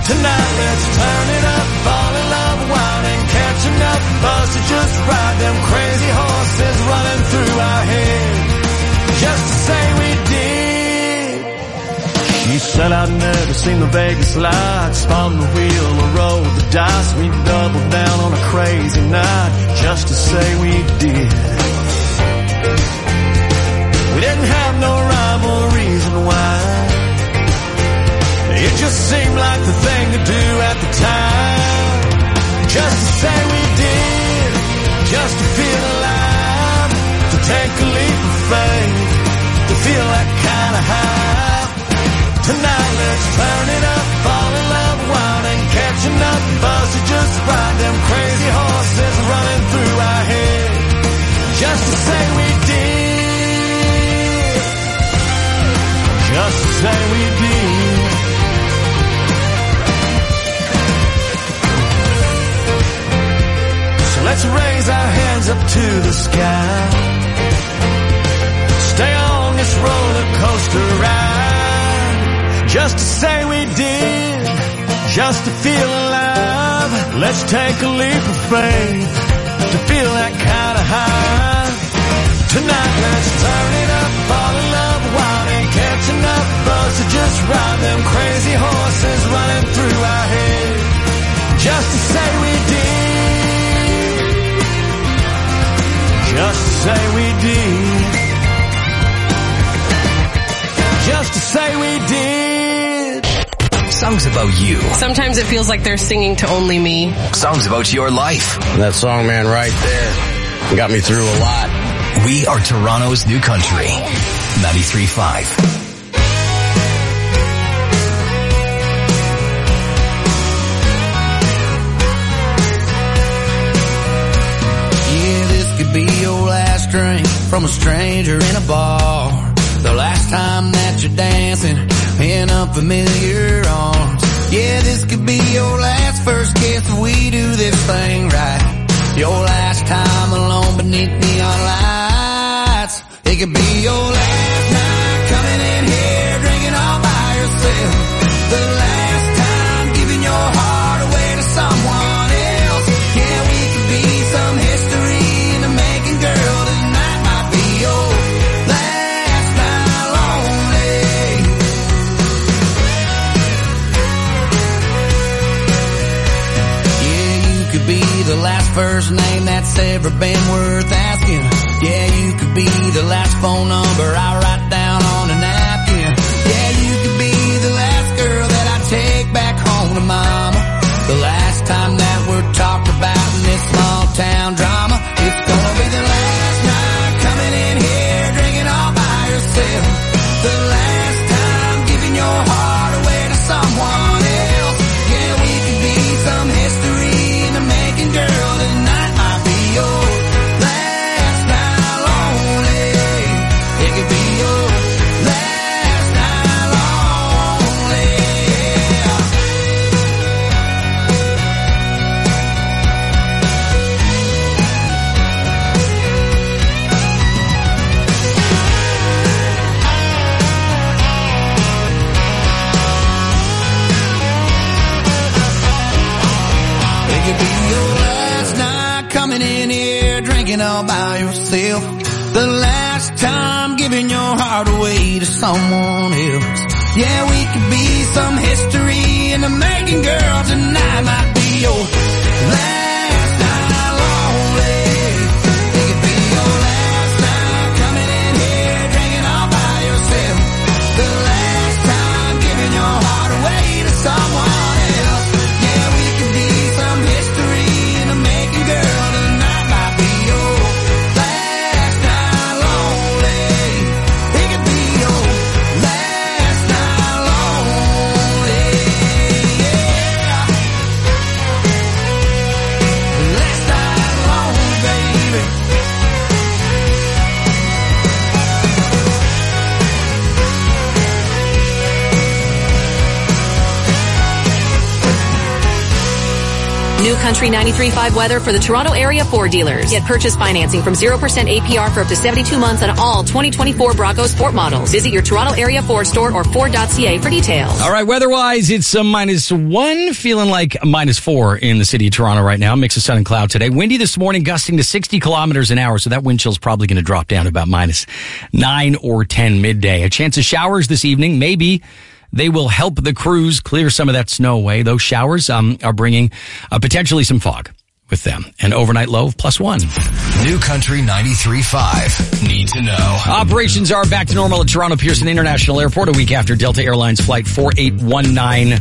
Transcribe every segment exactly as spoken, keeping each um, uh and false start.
Tonight let's turn it up, fall in love, wild and catch enough buzz to just ride them crazy horses running through our head. Just to say we did. She said I'd never seen the Vegas lights, spun the wheel or roll the dice. We doubled down on a crazy night just to say we did. We didn't have no rhyme or reason why. It just seemed like the thing to do at the time. Just to say we did, just to feel alive, to take a leap of faith, to feel that kind of high. Tonight let's turn it up, fall in love, wild and catch enough buzz to just ride them crazy horses running through our head. Just to say we did, just to say we did. Let's raise our hands up to the sky. Stay on this roller coaster ride. Just to say we did, just to feel alive. Let's take a leap of faith to feel that kind of high. Tonight let's turn it up, fall in love, wild and catch enough buzz to just ride them crazy horses running through our head. Just to say we did, just to say we did. Just to say we did. Songs about you. Sometimes it feels like they're singing to only me. Songs about your life. That song, man, right there got me through a lot. We are Toronto's new country. ninety-three point five. Be your last drink from a stranger in a bar. The last time that you're dancing in unfamiliar arms. Yeah, this could be your last first kiss if we do this thing right. Your last time alone beneath neon lights. It could be your last night coming in here drinking all by yourself. The last time giving your heart away to someone else. Yeah, we could be some history. Girl, tonight might be your last night lonely. Yeah, you could be the last first name that's ever been worth asking. Yeah, you could be the last phone number I write down on a napkin. Yeah, you could be the last girl that I take back home to mama. The last time that we're talked about in this small town drama. It's gonna be the last night coming in here drinking all by yourself. The last time giving your heart away to someone else. Yeah, we could be some history in the making, girl. Tonight might be your last night lonely. It could be your last night lonely. Coming in here drinking all by yourself. The last time giving your heart away to someone else. Yeah, we could be some history in the making, girl. Tonight might be your last night lonely. It could be your last night coming in here drinking all by yourself. The last time giving your heart away to someone else. Yeah, we could be some history in the making, girl. New Country ninety-three point five weather for the Toronto area Ford dealers. Get purchase financing from zero percent A P R for up to seventy-two months on all twenty twenty-four Bronco Sport models. Visit your Toronto area Ford store or Ford dot C A for details. All right, weather-wise, it's a minus one, feeling like a minus four in the city of Toronto right now. Mix of sun and cloud today. Windy this morning, gusting to sixty kilometers an hour, so that wind chill's probably going to drop down to about minus nine or ten midday. A chance of showers this evening, maybe. They will help the crews clear some of that snow away. Those showers um, are bringing uh, potentially some fog with them. An overnight low of plus one. New Country ninety-three point five. Need to know. Operations are back to normal at Toronto Pearson International Airport a week after Delta Airlines Flight four eight one nine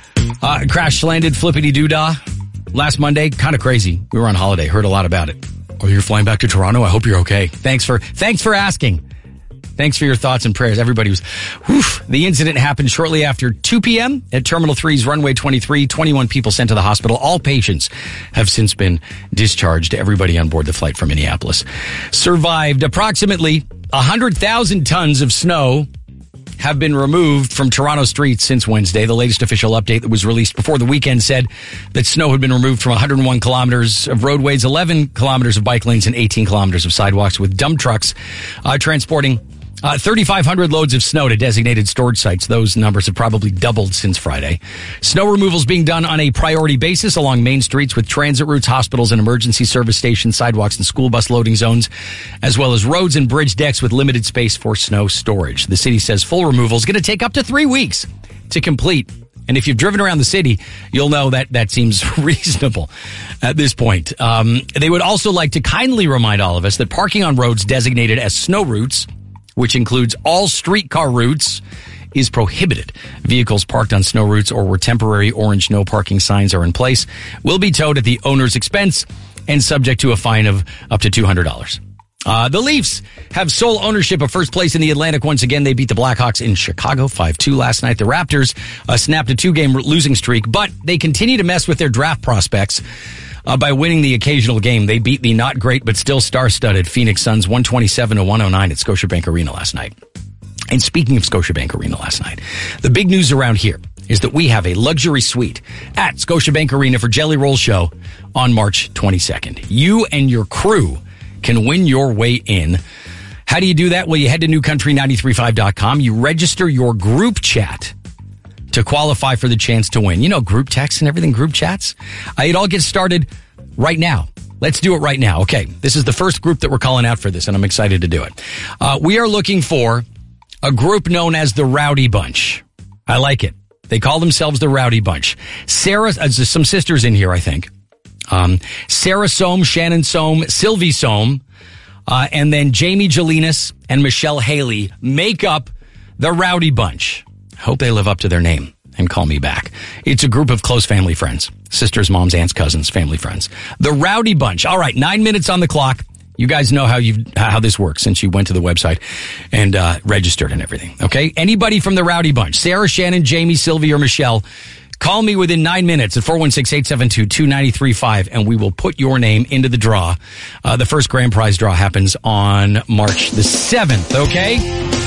uh, crash landed flippity-doo-dah last Monday. Kind of crazy. We were on holiday. Heard a lot about it. Oh, you're flying back to Toronto? I hope you're okay. Thanks for, thanks for asking. Thanks for your thoughts and prayers. Everybody was, whew. The incident happened shortly after two p.m. at Terminal three's runway twenty-three. twenty-one people sent to the hospital. All patients have since been discharged. Everybody on board the flight from Minneapolis survived. Approximately one hundred thousand tons of snow have been removed from Toronto streets since Wednesday. The latest official update that was released before the weekend said that snow had been removed from one hundred one kilometers of roadways, eleven kilometers of bike lanes, and eighteen kilometers of sidewalks, with dump trucks uh, transporting Uh, thirty-five hundred loads of snow to designated storage sites. Those numbers have probably doubled since Friday. Snow removal is being done on a priority basis along main streets with transit routes, hospitals, and emergency service stations, sidewalks, and school bus loading zones, as well as roads and bridge decks with limited space for snow storage. The city says full removal is going to take up to three weeks to complete. And if you've driven around the city, you'll know that that seems reasonable at this point. Um, they would also like to kindly remind all of us that parking on roads designated as snow routes, which includes all streetcar routes, is prohibited. Vehicles parked on snow routes or where temporary orange no parking signs are in place will be towed at the owner's expense and subject to a fine of up to two hundred dollars. Uh, the Leafs have sole ownership of first place in the Atlantic once again. They beat the Blackhawks in Chicago five two last night. The Raptors uh, snapped a two-game losing streak, but they continue to mess with their draft prospects Uh, by winning the occasional game. They beat the not great but still star-studded Phoenix Suns one twenty-seven to one oh nine at Scotiabank Arena last night. And speaking of Scotiabank Arena last night, the big news around here is that we have a luxury suite at Scotiabank Arena for Jelly Roll Show on March twenty-second. You and your crew can win your way in. How do you do that? Well, you head to new country ninety-three point five dot com. You register your group chat to qualify for the chance to win. You know, group texts and everything, group chats. Uh, it all gets started right now. Let's do it right now. Okay, this is the first group that we're calling out for this, and I'm excited to do it. Uh, we are looking for a group known as the Rowdy Bunch. I like it. They call themselves the Rowdy Bunch. Sarah, uh, there's some sisters in here, I think. Um, Sarah Sohm, Shannon Sohm, Sylvie Sohm, uh, and then Jamie Jelinas and Michelle Haley make up the Rowdy Bunch. Hope they live up to their name and call me back. It's a group of close family friends. Sisters, moms, aunts, cousins, family friends. The Rowdy Bunch. All right, nine minutes on the clock. You guys know how you how this works since you went to the website and uh, registered and everything. Okay? Anybody from the Rowdy Bunch, Sarah, Shannon, Jamie, Sylvie, or Michelle, call me within nine minutes at four one six, eight seven two, two nine three five, and we will put your name into the draw. Uh, the first grand prize draw happens on March the seventh, okay?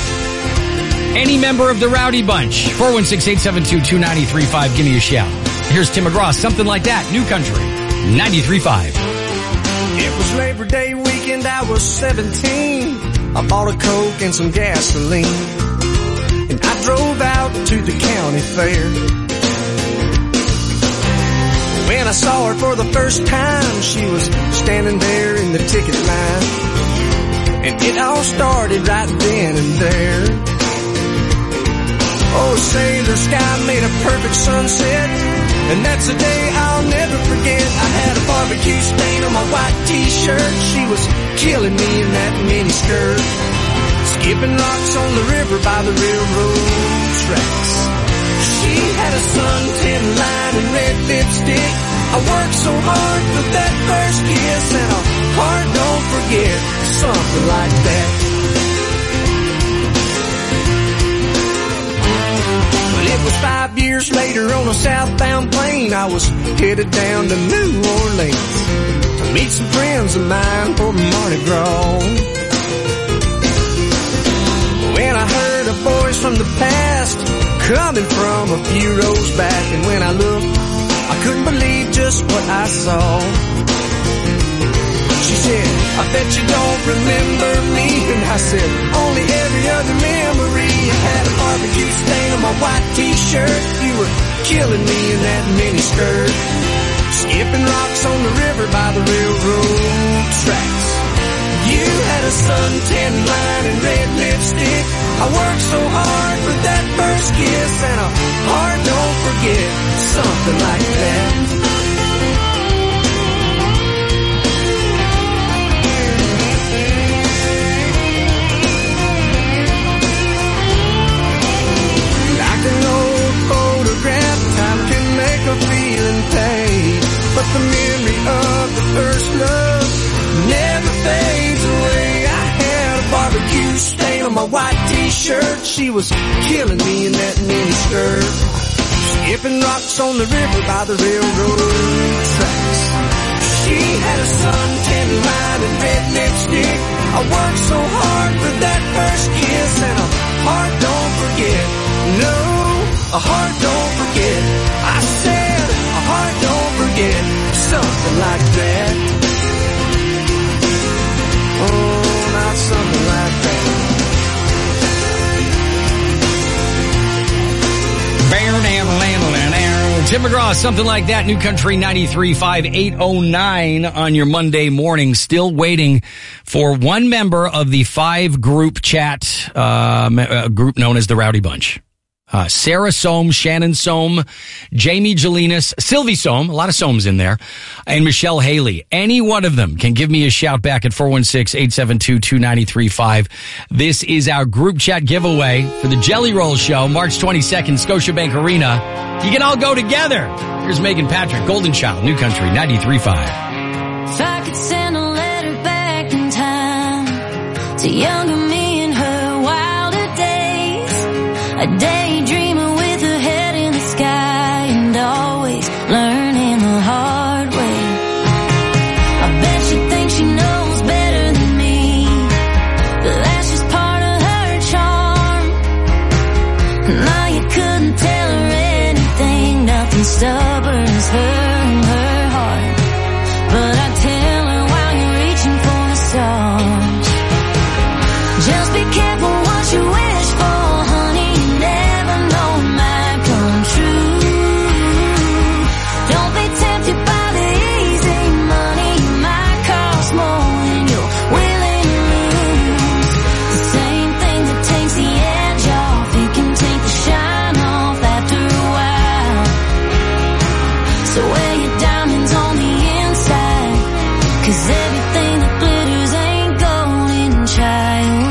Any member of the Rowdy Bunch, four one six, eight seven two, two nine three five, give me a shout. Here's Tim McGraw, Something Like That, New Country, ninety-three point five. It was Labor Day weekend, I was seventeen. I bought a Coke and some gasoline, and I drove out to the county fair. When I saw her for the first time, she was standing there in the ticket line, and it all started right then and there. Oh, say the sky made a perfect sunset, and that's a day I'll never forget. I had a barbecue stain on my white t-shirt. She was killing me in that mini skirt, skipping rocks on the river by the railroad tracks. She had a suntan line and red lipstick. I worked so hard for that first kiss, and a heart don't forget, something like that. It was five years later on a southbound plane. I was headed down to New Orleans to meet some friends of mine for Mardi Gras. When I heard a voice from the past coming from a few rows back, and when I looked, I couldn't believe just just what I saw. She said, I bet you don't remember me. And I said, only every other memory. You had a barbecue stain on my white t-shirt. You were killing me in that mini skirt. Skipping rocks on the river by the railroad tracks. You had a suntan line and red lipstick. I worked so hard for that first kiss, and a heart don't forget, something like that. Like an old photograph, time can make a feeling fade, but the memory of the first love never fades away. I had a barbecue stain on my white t-shirt. She was killing me in that mini skirt. Skipping rocks on the river by the railroad tracks. She had a suntan line and red lipstick. I worked so hard for that first kiss, and a heart don't forget. No, a heart don't forget. I said a heart don't forget. Something like that. Oh, not something like that. Tim McGraw, something like that. New Country ninety-three point five, eight oh nine on your Monday morning. Still waiting for one member of the five group chat uh, uh, group known as the Rowdy Bunch. Uh, Sarah Sohm, Shannon Sohm, Jamie Jelinas, Sylvie Sohm, a lot of Sohms in there, and Michelle Haley. Any one of them can give me a shout back at four one six, eight seven two, two nine three five. This is our group chat giveaway for the Jelly Roll Show, March twenty-second, Scotiabank Arena. You can all go together. Here's Megan Patrick, Golden Child, New Country ninety-three point five. If I could send a letter back in time to younger me in her wilder days, a daydreamer with her head in the sky and always learning the hard way. I bet she thinks she knows better than me, but that's just part of her charm. Now you couldn't tell her anything, nothing stubborn as her and her heart. But I tell her while you're reaching for the stars, just be careful what you wish for, honey. You never know it might come true. Don't be tempted by the easy money. It might cost more than you're willing to lose. The same thing that takes the edge off, it can take the shine off after a while. So wear your diamonds on the inside, 'cause everything that glitters ain't golden, child.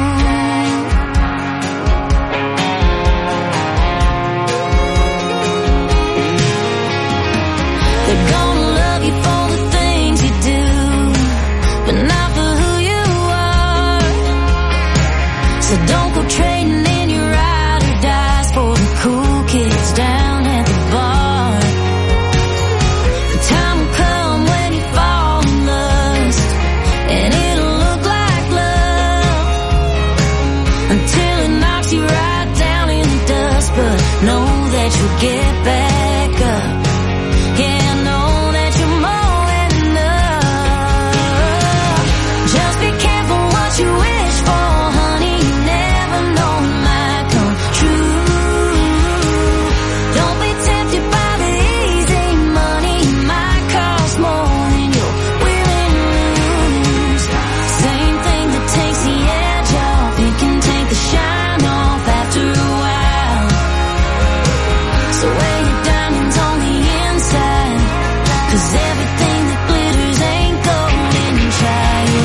They're gonna love you for the things you do, but not for who you are. So don't go trading in your ride or dies for the cool kids down at the bar. The time will come when you fall in lust, and it'll look like love until it knocks you right down in the dust. But know that you'll get back up. Yeah, know that you're more than enough. Just be careful what you wish for, honey. You never know it might come true. Don't be tempted by the easy money. It might cost more than you're willing to lose. Same thing that takes the edge off, it can take the shine off after a while. So wear your diamonds on the inside, 'cause everything that glitters ain't golden, child.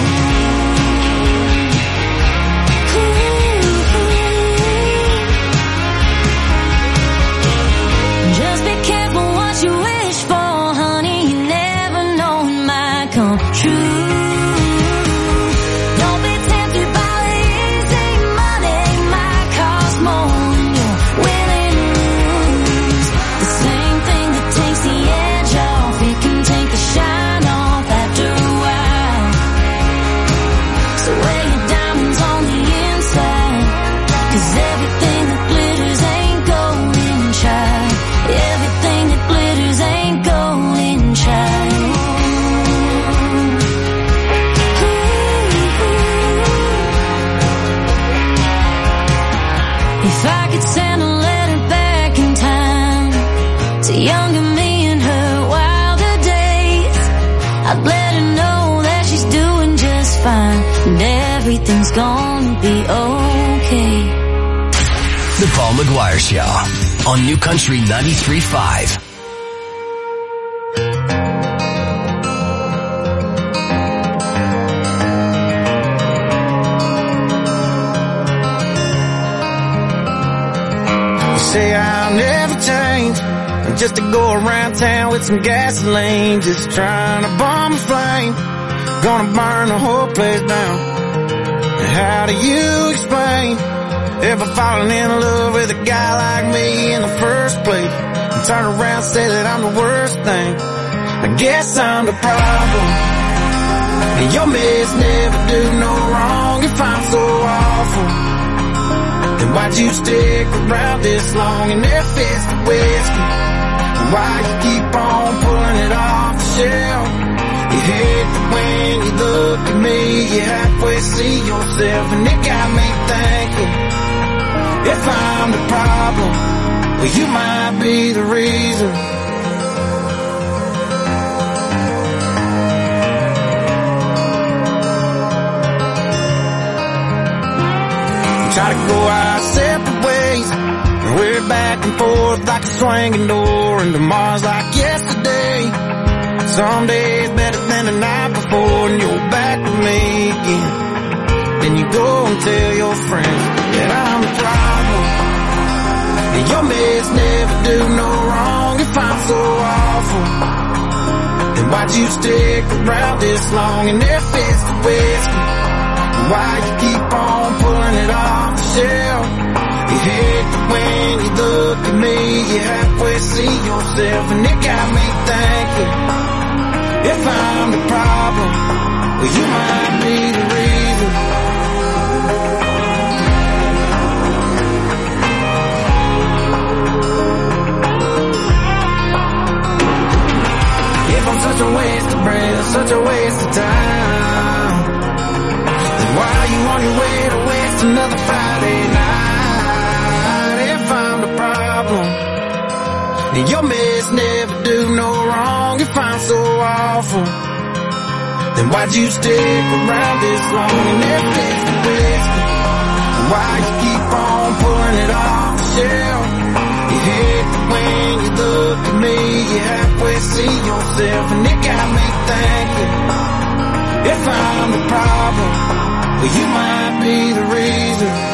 Ooh. Just be careful what you wish for, honey. You never know it might come true. Don't be tempted by the easy money. It might cost more than you're willing to lose. The same thing that takes the edge off, it can take the shine off after a while. So wear your diamonds on the inside, 'cause everything that glitters ain't golden, child. Everything that younger me in her wilder days. I'd let her know that she's doing just fine and everything's gonna be okay. The Paul McGuire Show on New Country ninety-three point five. Say I'll never change. I'm just to go around town with some gasoline, just trying to bomb a flame. Gonna burn the whole place down. How do you explain ever falling in love with a guy like me in the first place? And turn around and say that I'm the worst thing. I guess I'm the problem. And your mess never do no wrong if I'm so awful. Then why'd you stick around this long and there fits the whiskey? Why you keep on pulling it off the shelf? You hate that when you look at me, you halfway see yourself, and it got me thinking, if I'm the problem, well you might be the reason. Try to go our separate ways, and we're back and forth like a swinging door, and tomorrow's like yesterday. Some days better than the night before, and you're back with me again. Then you go and tell your friends that I'm the problem. And your mess never do no wrong if I'm so awful. Then why'd you stick around this long and there fits the whiskey? Why you keep on pulling it off the shelf? You hate that when you look at me, you halfway see yourself, and it got me thinking, if I'm the problem, well you might be the reason. If I'm such a waste of breath, such a waste of time, why are you on your way to waste another Friday night? If I'm the problem, and your mess never do no wrong if I'm so awful, then why'd you stick around this long and there fits the whiskey? Why you keep on pulling it off the shelf? You hate that when you look at me, you halfway see yourself, and it got me thinking, if I'm the problem, well, you might be the reason.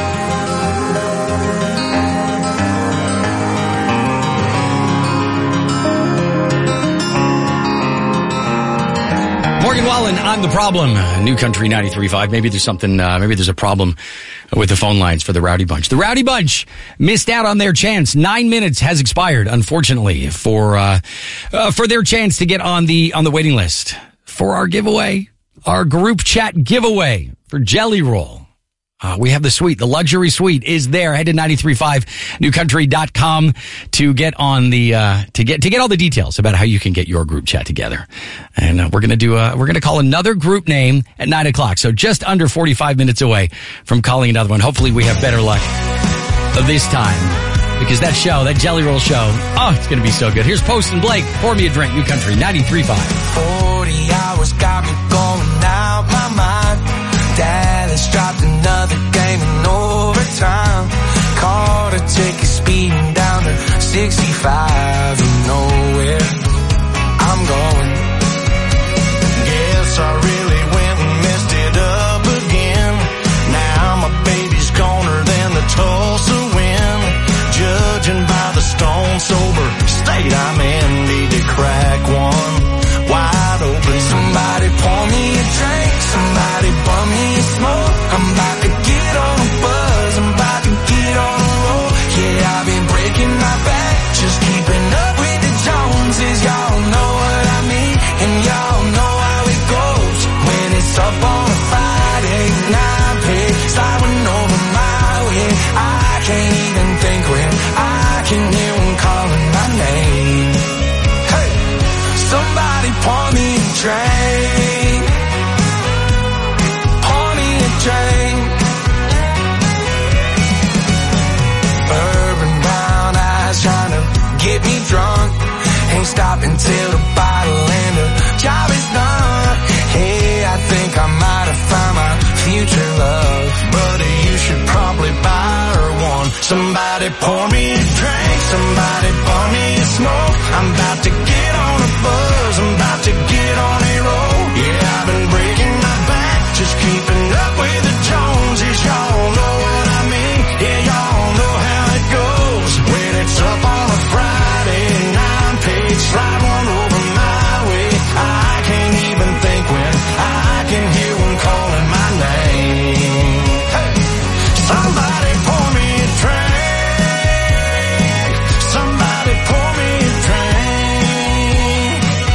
Morgan Wallen on The Problem, New Country ninety-three point five. Maybe there's something, uh, maybe there's a problem with the phone lines for the Rowdy Bunch. The Rowdy Bunch missed out on their chance. Nine minutes has expired, unfortunately, for, uh, uh, for their chance to get on the, on the waiting list for our giveaway, our group chat giveaway for Jelly Roll. Uh, we have the suite. The luxury suite is there. Head to ninety-three point five new country dot com to get on the, uh, to get, to get all the details about how you can get your group chat together. And, uh, we're going to do, uh, we're going to call another group name at nine o'clock. So just under forty-five minutes away from calling another one. Hopefully we have better luck this time, because that show, that Jelly Roll show, oh, it's going to be so good. Here's Post and Blake. Pour me a drink, New Country ninety-three point five. forty hours got me going out my mind. Dallas dropped another game in overtime. Caught a ticket speeding down to sixty-five and nowhere I'm going. Guess I really went and messed it up again. Now my baby's goner than the Tulsa wind. Judging by the stone sober state I'm in, need to crack one wide open. Somebody pour me a drink, somebody bum me a smoke. I'm about to get on a buzz, I'm about to get on a roll. Yeah, I've been breaking my back, just keeping up with the Joneses. up until the bottle and the job is done. Hey, I think I might have found my future love. Buddy, you should probably buy her one. Somebody pour me a drink, somebody pour me a smoke. I'm about to get on a buzz, I'm about to get on a roll. Yeah, I've been breaking my back, just keeping up with the Joneses. Y'all know what I mean, yeah, y'all know how it goes. When it's up on a Friday, nine page, slide one over my way. I can't even think when I can hear one calling my name. Hey, somebody pour me a drink, somebody pour me a drink.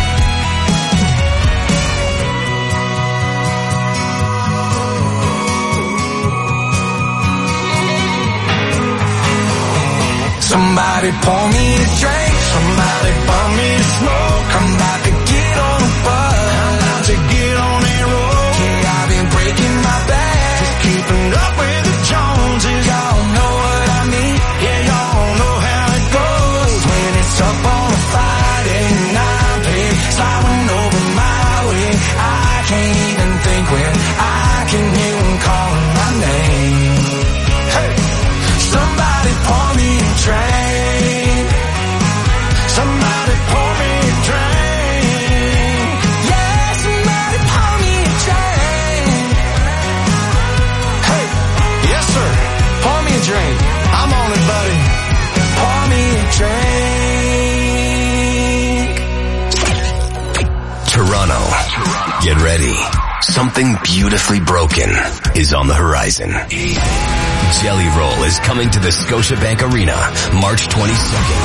Somebody pour me a drink, somebody pour me a smoke. I'm about to get on a bus, I'm about to get on a roll. Yeah, I've been breaking my back, just keeping up with the Joneses. Y'all know what I mean, yeah, y'all know how it goes. When it's up on a Friday night, pay sliding over my way. I can't even think when I can hear them calling my name. Hey, somebody pour me a drink, somebody pour me a drink. Yeah, somebody pour me a drink. Hey, yes sir, pour me a drink. I'm on it, buddy. Pour me a drink. Toronto. Get ready. Something beautifully broken is on the horizon. Jelly Roll is coming to the Scotiabank Arena March twenty-second.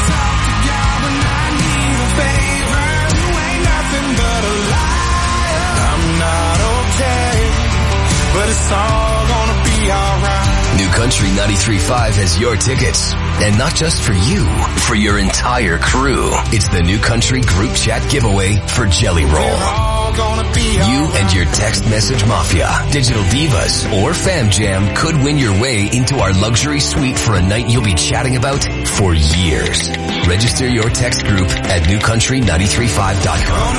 I'm not okay, but it's all gonna be alright. New Country ninety-three point five has your tickets. And not just for you, for your entire crew. It's the New Country Group Chat giveaway for Jelly Roll. You and your text message mafia, digital divas, or fam jam could win your way into our luxury suite for a night you'll be chatting about for years. Register your text group at new country nine three five dot com.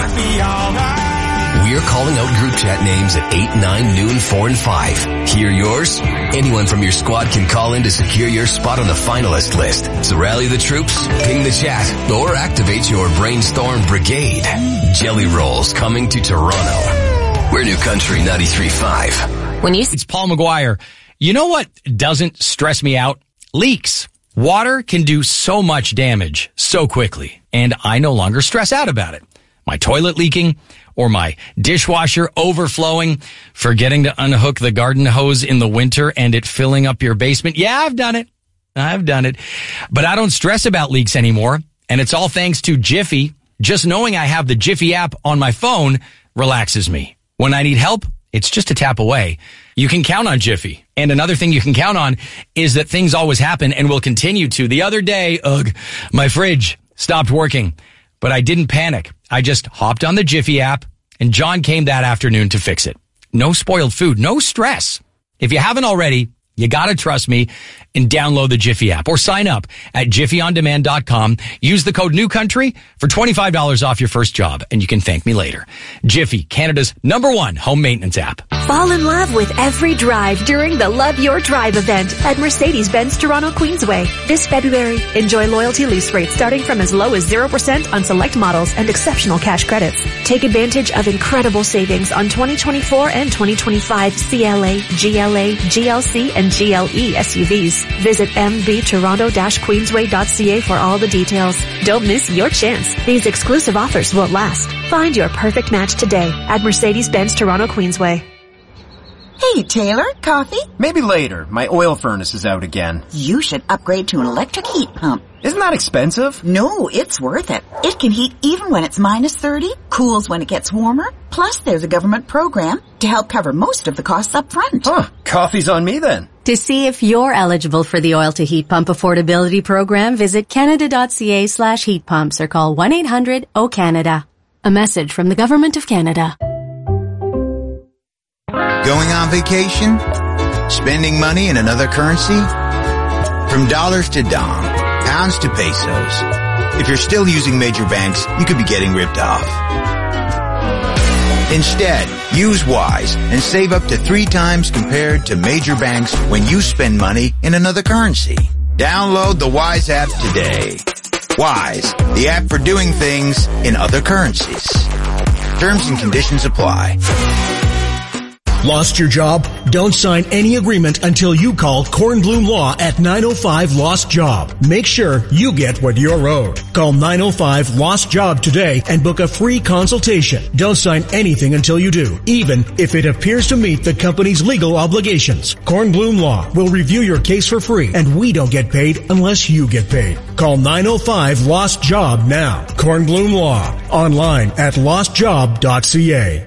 We're calling out group chat names at eight, nine, noon, four, and five. Hear yours? Anyone from your squad can call in to secure your spot on the finalist list. So rally the troops, ping the chat, or activate your brainstorm brigade. Jelly Rolls coming to Toronto. We're New Country ninety-three point five. When you It's Paul McGuire. You know what doesn't stress me out? Leaks. Water can do so much damage so quickly, and I no longer stress out about it. My toilet leaking, or my dishwasher overflowing, forgetting to unhook the garden hose in the winter and it filling up your basement. Yeah, I've done it. I've done it. But I don't stress about leaks anymore, and it's all thanks to Jiffy. Just knowing I have the Jiffy app on my phone relaxes me. When I need help, it's just a tap away. You can count on Jiffy. And another thing you can count on is that things always happen and will continue to. The other day, ugh, my fridge stopped working, but I didn't panic. I just hopped on the Jiffy app, and John came that afternoon to fix it. No spoiled food, no stress. If you haven't already, you gotta trust me and download the Jiffy app or sign up at jiffy on demand dot com. Use the code NEWCOUNTRY for twenty-five dollars off your first job, and you can thank me later. Jiffy, Canada's number one home maintenance app. Fall in love with every drive during the Love Your Drive event at Mercedes-Benz Toronto Queensway. This February, enjoy loyalty lease rates starting from as low as zero percent on select models and exceptional cash credits. Take advantage of incredible savings on twenty twenty-four and twenty twenty-five C L A, G L A, G L C, and G L E S U Vs. Visit m b toronto dash queensway dot c a for all the details. Don't miss your chance. These exclusive offers won't last. Find your perfect match today at Mercedes-Benz Toronto Queensway. Hey, Taylor, coffee? Maybe later. My oil furnace is out again. You should upgrade to an electric heat pump. Isn't that expensive? No, it's worth it. It can heat even when it's minus thirty, cools when it gets warmer. Plus, there's a government program to help cover most of the costs up front. Huh, coffee's on me then. To see if you're eligible for the Oil to Heat Pump Affordability Program, visit canada.ca slash heat pumps or call one eight hundred O Canada. A message from the Government of Canada. Going on vacation? Spending money in another currency? From dollars to dong, pounds to pesos, If you're still using major banks, you could be getting ripped off. Instead, use Wise and save up to three times compared to major banks when you spend money in another currency. Download the Wise app today. Wise, the app for doing things in other currencies. Terms and conditions apply. Lost your job? Don't sign any agreement until you call Kornblum Law at nine oh five Lost Job. Make sure you get what you're owed. Call nine oh five Lost Job today and book a free consultation. Don't sign anything until you do, even if it appears to meet the company's legal obligations. Kornblum Law will review your case for free, and we don't get paid unless you get paid. Call nine oh five Lost Job now. Kornblum Law. Online at lost job dot c a.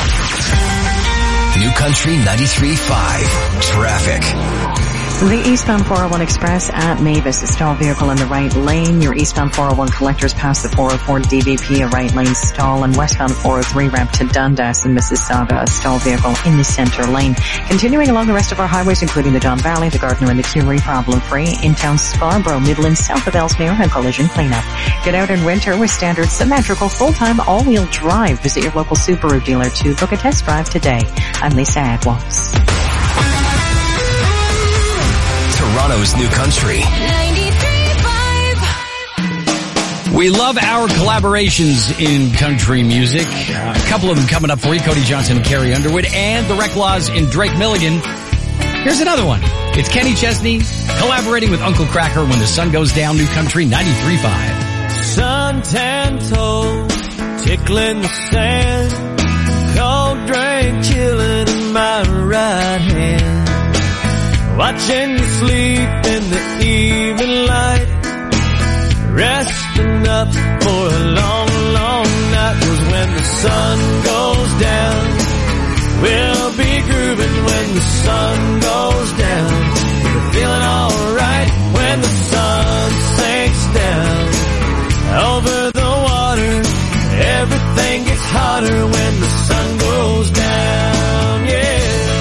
New Country ninety-three point five Traffic. The eastbound four oh one Express at Mavis, a stall vehicle in the right lane. Your eastbound four oh one collectors past the four oh four D V P, a right lane stall. And westbound four oh three ramp to Dundas and Mississauga, a stall vehicle in the center lane. Continuing along the rest of our highways, including the Don Valley, the Gardner and the Curie, problem free. In town Scarborough, Midland, south of Ellesmere, and collision cleanup. Get out in winter with standard symmetrical full-time all-wheel drive. Visit your local Subaru dealer to book a test drive today. I'm Lisa Adwalls. Toronto's New Country. We love our collaborations in country music. Uh, a couple of them coming up for you. Cody Johnson and Carrie Underwood, and the Reclaws in Drake Milligan. Here's another one. It's Kenny Chesney collaborating with Uncle Cracker, When the Sun Goes Down. New Country ninety-three point five. Suntan toes, tickling the sand, cold drink chilling in my right hand. Watching you sleep in the evening light, resting up for a long, long night. 'Cause when the sun goes down, we'll be grooving when the sun goes down. We're feeling alright when the sun sinks down. Over the water, everything gets hotter when the sun goes down, yeah.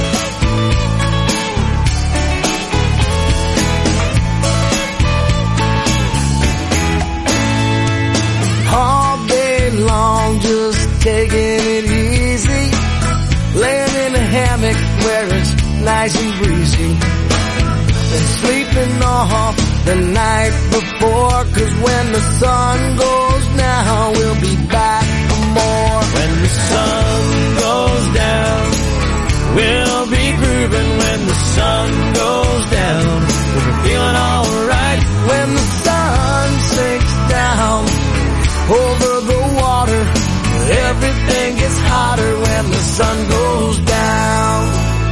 All day long, just taking it easy, laying in a hammock where it's nice and breezy, and sleeping off the night before. 'Cause when the sun goes down, we'll be back for more. When the sun goes down, we'll be grooving when the sun goes down. We're feeling alright when the sun sinks down. Over the water, everything gets hotter when the sun goes down.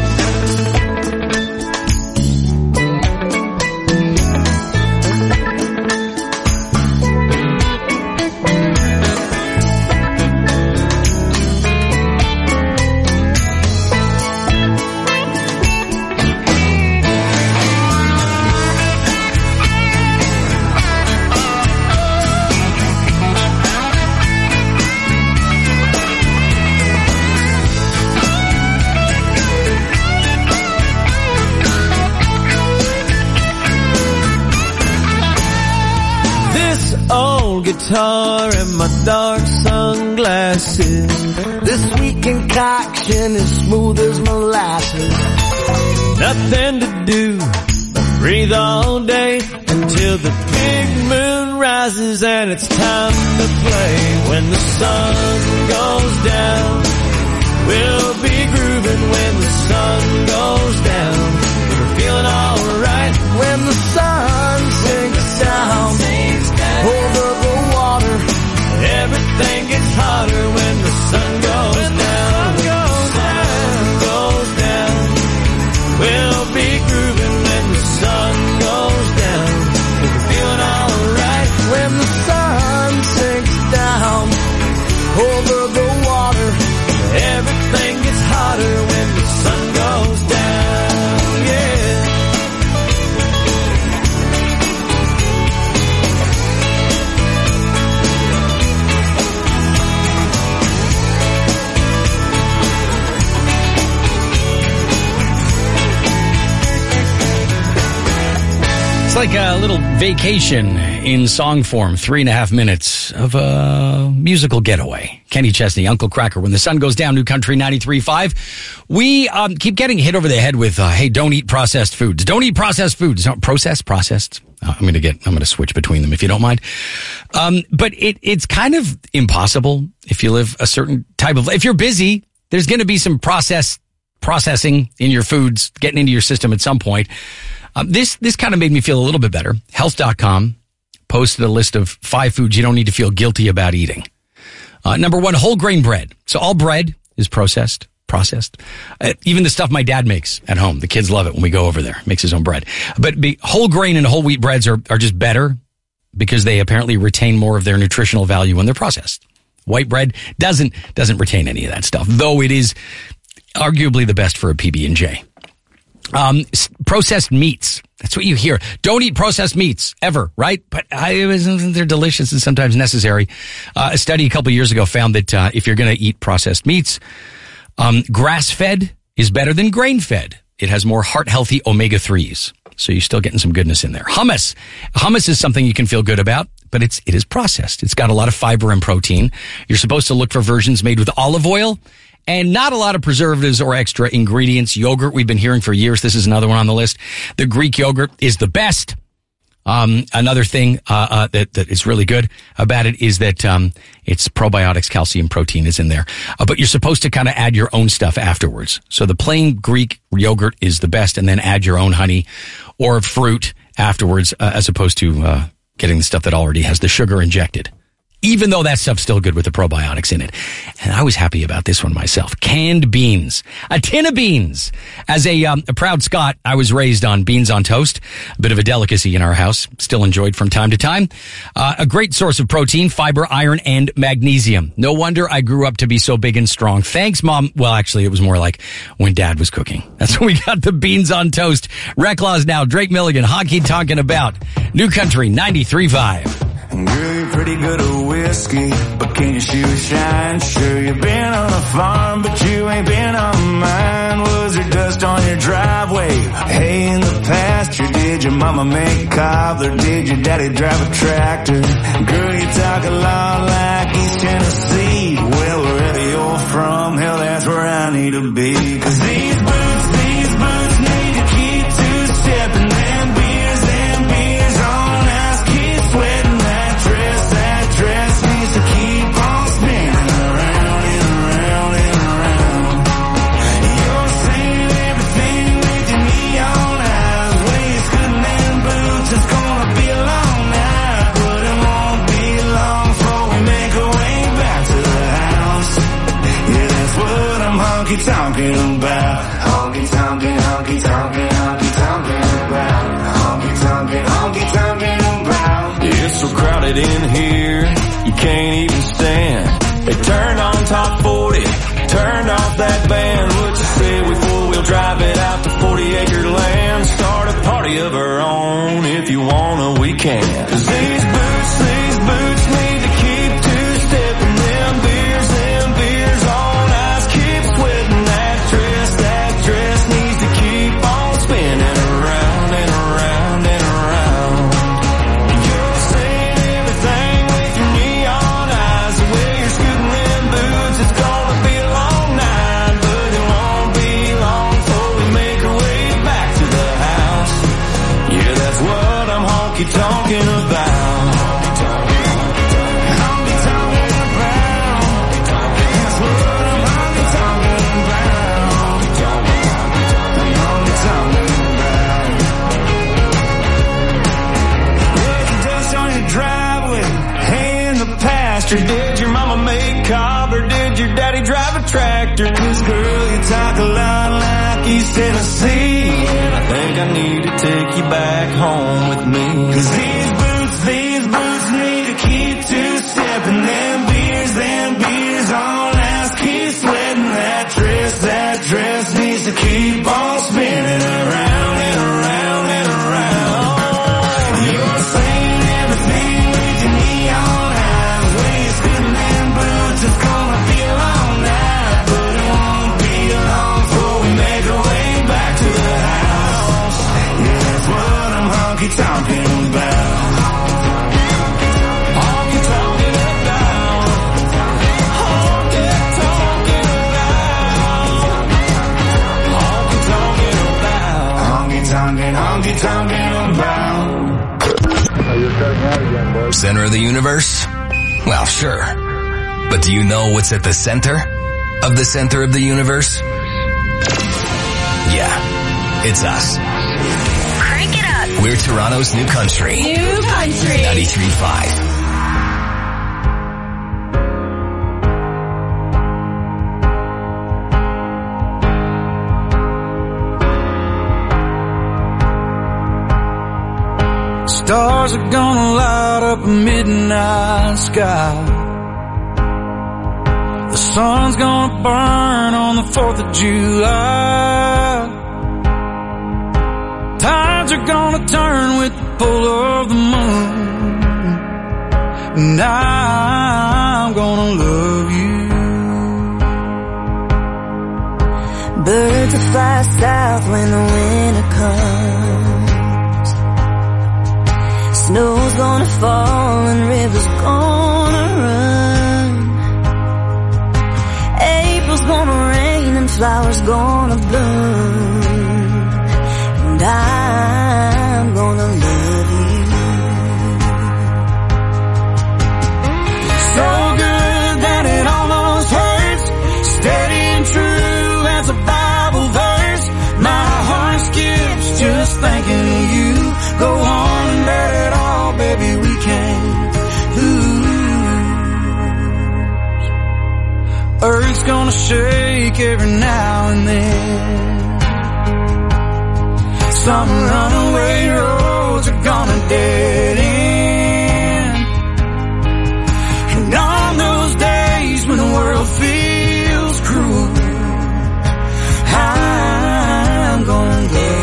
Guitar and my dark sunglasses. This sweet concoction is smooth as molasses. Nothing to do but breathe all day until the big moon rises and it's time to play. When the sun goes down, we'll be grooving when the sun goes down. We're feeling alright when the sun sinks down. Over the water, everything gets hotter when the sun goes when down. The sun goes down, we'll be grooving when the sun goes down. We're feeling alright when the sun sinks down. Over the water, everything gets hotter when the sun goes down, yeah. It's like take a little vacation in song form. Three and a half minutes of a musical getaway. Kenny Chesney, Uncle Cracker. When the sun goes down, New Country ninety-three point five. We um, keep getting hit over the head with, uh, hey, don't eat processed foods. Don't eat processed foods. No, processed, processed. Uh, I'm going to get, I'm going to switch between them if you don't mind. Um, but it, it's kind of impossible if you live a certain type of, if you're busy, there's going to be some process, processing in your foods getting into your system at some point. Um, this, this kind of made me feel a little bit better. Health dot com posted a list of five foods you don't need to feel guilty about eating. Uh, number one, whole grain bread. So all bread is processed, processed. Uh, even the stuff my dad makes at home. The kids love it when we go over there. Makes his own bread. But be, whole grain and whole wheat breads are, are just better because they apparently retain more of their nutritional value when they're processed. White bread doesn't, doesn't retain any of that stuff, though it is arguably the best for a P B and J. Um, processed meats. That's what you hear. Don't eat processed meats ever, right? But I, they're delicious and sometimes necessary. Uh, a study a couple years ago found that uh, if you're going to eat processed meats, um, grass-fed is better than grain-fed. It has more heart-healthy omega threes. So you're still getting some goodness in there. Hummus. Hummus is something you can feel good about, but it's, it is processed. It's got a lot of fiber and protein. You're supposed to look for versions made with olive oil and not a lot of preservatives or extra ingredients. Yogurt, we've been hearing for years. This is another one on the list. The Greek yogurt is the best. Um, another thing, uh, uh, that, that is really good about it is that, um, it's probiotics, calcium, protein is in there. Uh, but you're supposed to kind of add your own stuff afterwards. So the plain Greek yogurt is the best, and then add your own honey or fruit afterwards, uh, as opposed to, uh, getting the stuff that already has the sugar injected. Even though that stuff's still good with the probiotics in it. And I was happy about this one myself. Canned beans. A tin of beans. As a, um, a proud Scot, I was raised on beans on toast. A bit of a delicacy in our house. Still enjoyed from time to time. Uh, a great source of protein, fiber, iron, and magnesium. No wonder I grew up to be so big and strong. Thanks, Mom. Well, actually, it was more like when Dad was cooking. That's when we got the beans on toast. Reclaws now. Drake Milligan, Honky Tonkin' About. New Country ninety-three point five. Girl, you're pretty good at whiskey, but can your shoes shine? Sure, you've been on a farm, but you ain't been on mine. Was there dust on your driveway? Hey, in the pasture, did your mama make cobbler? Did your daddy drive a tractor? Girl, you talk a lot like East Tennessee. Well, wherever you're from, hell, that's where I need to be. Cause these boots, these boots need to keep two-stepping. Them beers, them beers on ice, keep sweating. To keep on spinning around and around and around. You're saying everything with your neon eyes. Waist good man boots, it's gonna be a long night, but it won't be long before we make our way back to the house. Yeah, that's what I'm honky tonkin' about. Honky tonkin', honky tonkin', honky tonkin' about. Honky tonkin', honky tonkin' about. It's so crowded in here, you can't even stand. They turned on top forty, turned off that band. What you say we four-wheel drive it out to forty acre land? Start a party of our own, if you wanna we can. Cause these boots, these boots need to keep two-stepping. Them beers, them beers on ice, keep sweating. That dress, that dress needs to keep on spinning around and around and around. You're saying everything with your neon eyes. The way you're scooting them boots, it's gonna be a long night, but it won't be long before we make our way back to the house. Yeah, that's what I'm honky tonkin' about. Honky tonkin' about. That's what I'm honky tonkin' about. I'm honky tonkin' about. There's the dust on your driveway. Hey, in the pasture, did your mama make cobbler? Did your daddy drive a tractor? Cause girl, you talk a lot like East Tennessee. And I think I need to take you back home with me. Cause these boots, these boots need to keep two-stepping. Them beers, them beers on ice, keep sweating. That dress, that dress needs to keep on spinning around and around and around. You're saying everything with your neon eyes. Waist good man boots, it's gonna be a long night, but it won't be long before we make our way back to the house. Yeah, that's what I'm honky tonkin' talking about. Center of the universe? Well, sure. But do you know what's at the center of the center of the universe? Yeah, it's us. Crank it up. We're Toronto's new country. New country. ninety-three point five. Stars are gonna light up a midnight sky. The sun's gonna burn on the fourth of July. Tides are gonna turn with the pull of the moon. And I'm gonna love you. Birds will fly south when the winter comes. Snow's gonna fall and rivers gonna run. April's gonna rain and flowers gonna bloom. And I'm gonna love you. So good that it almost hurts. Steady and true as a Bible verse. My heart skips just thinking of you. Go on and let it all, baby, we can't lose. Earth's gonna shake every now and then. Some runaway roads are gonna dead end. And on those days when the world feels cruel, I'm gonna love you.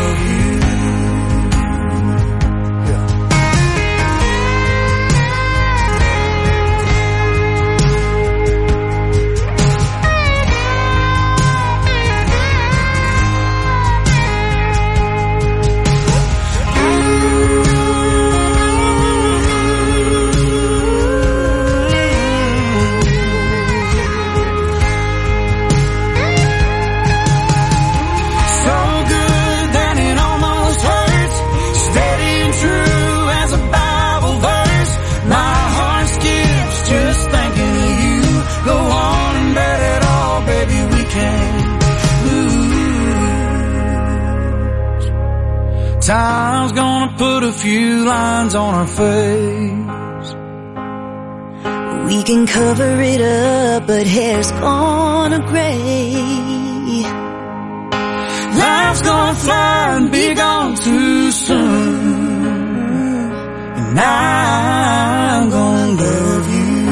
Time's gonna put a few lines on our face. We can cover it up, but hair's gonna gray. Life's gonna fly and be gone too soon. And I'm gonna love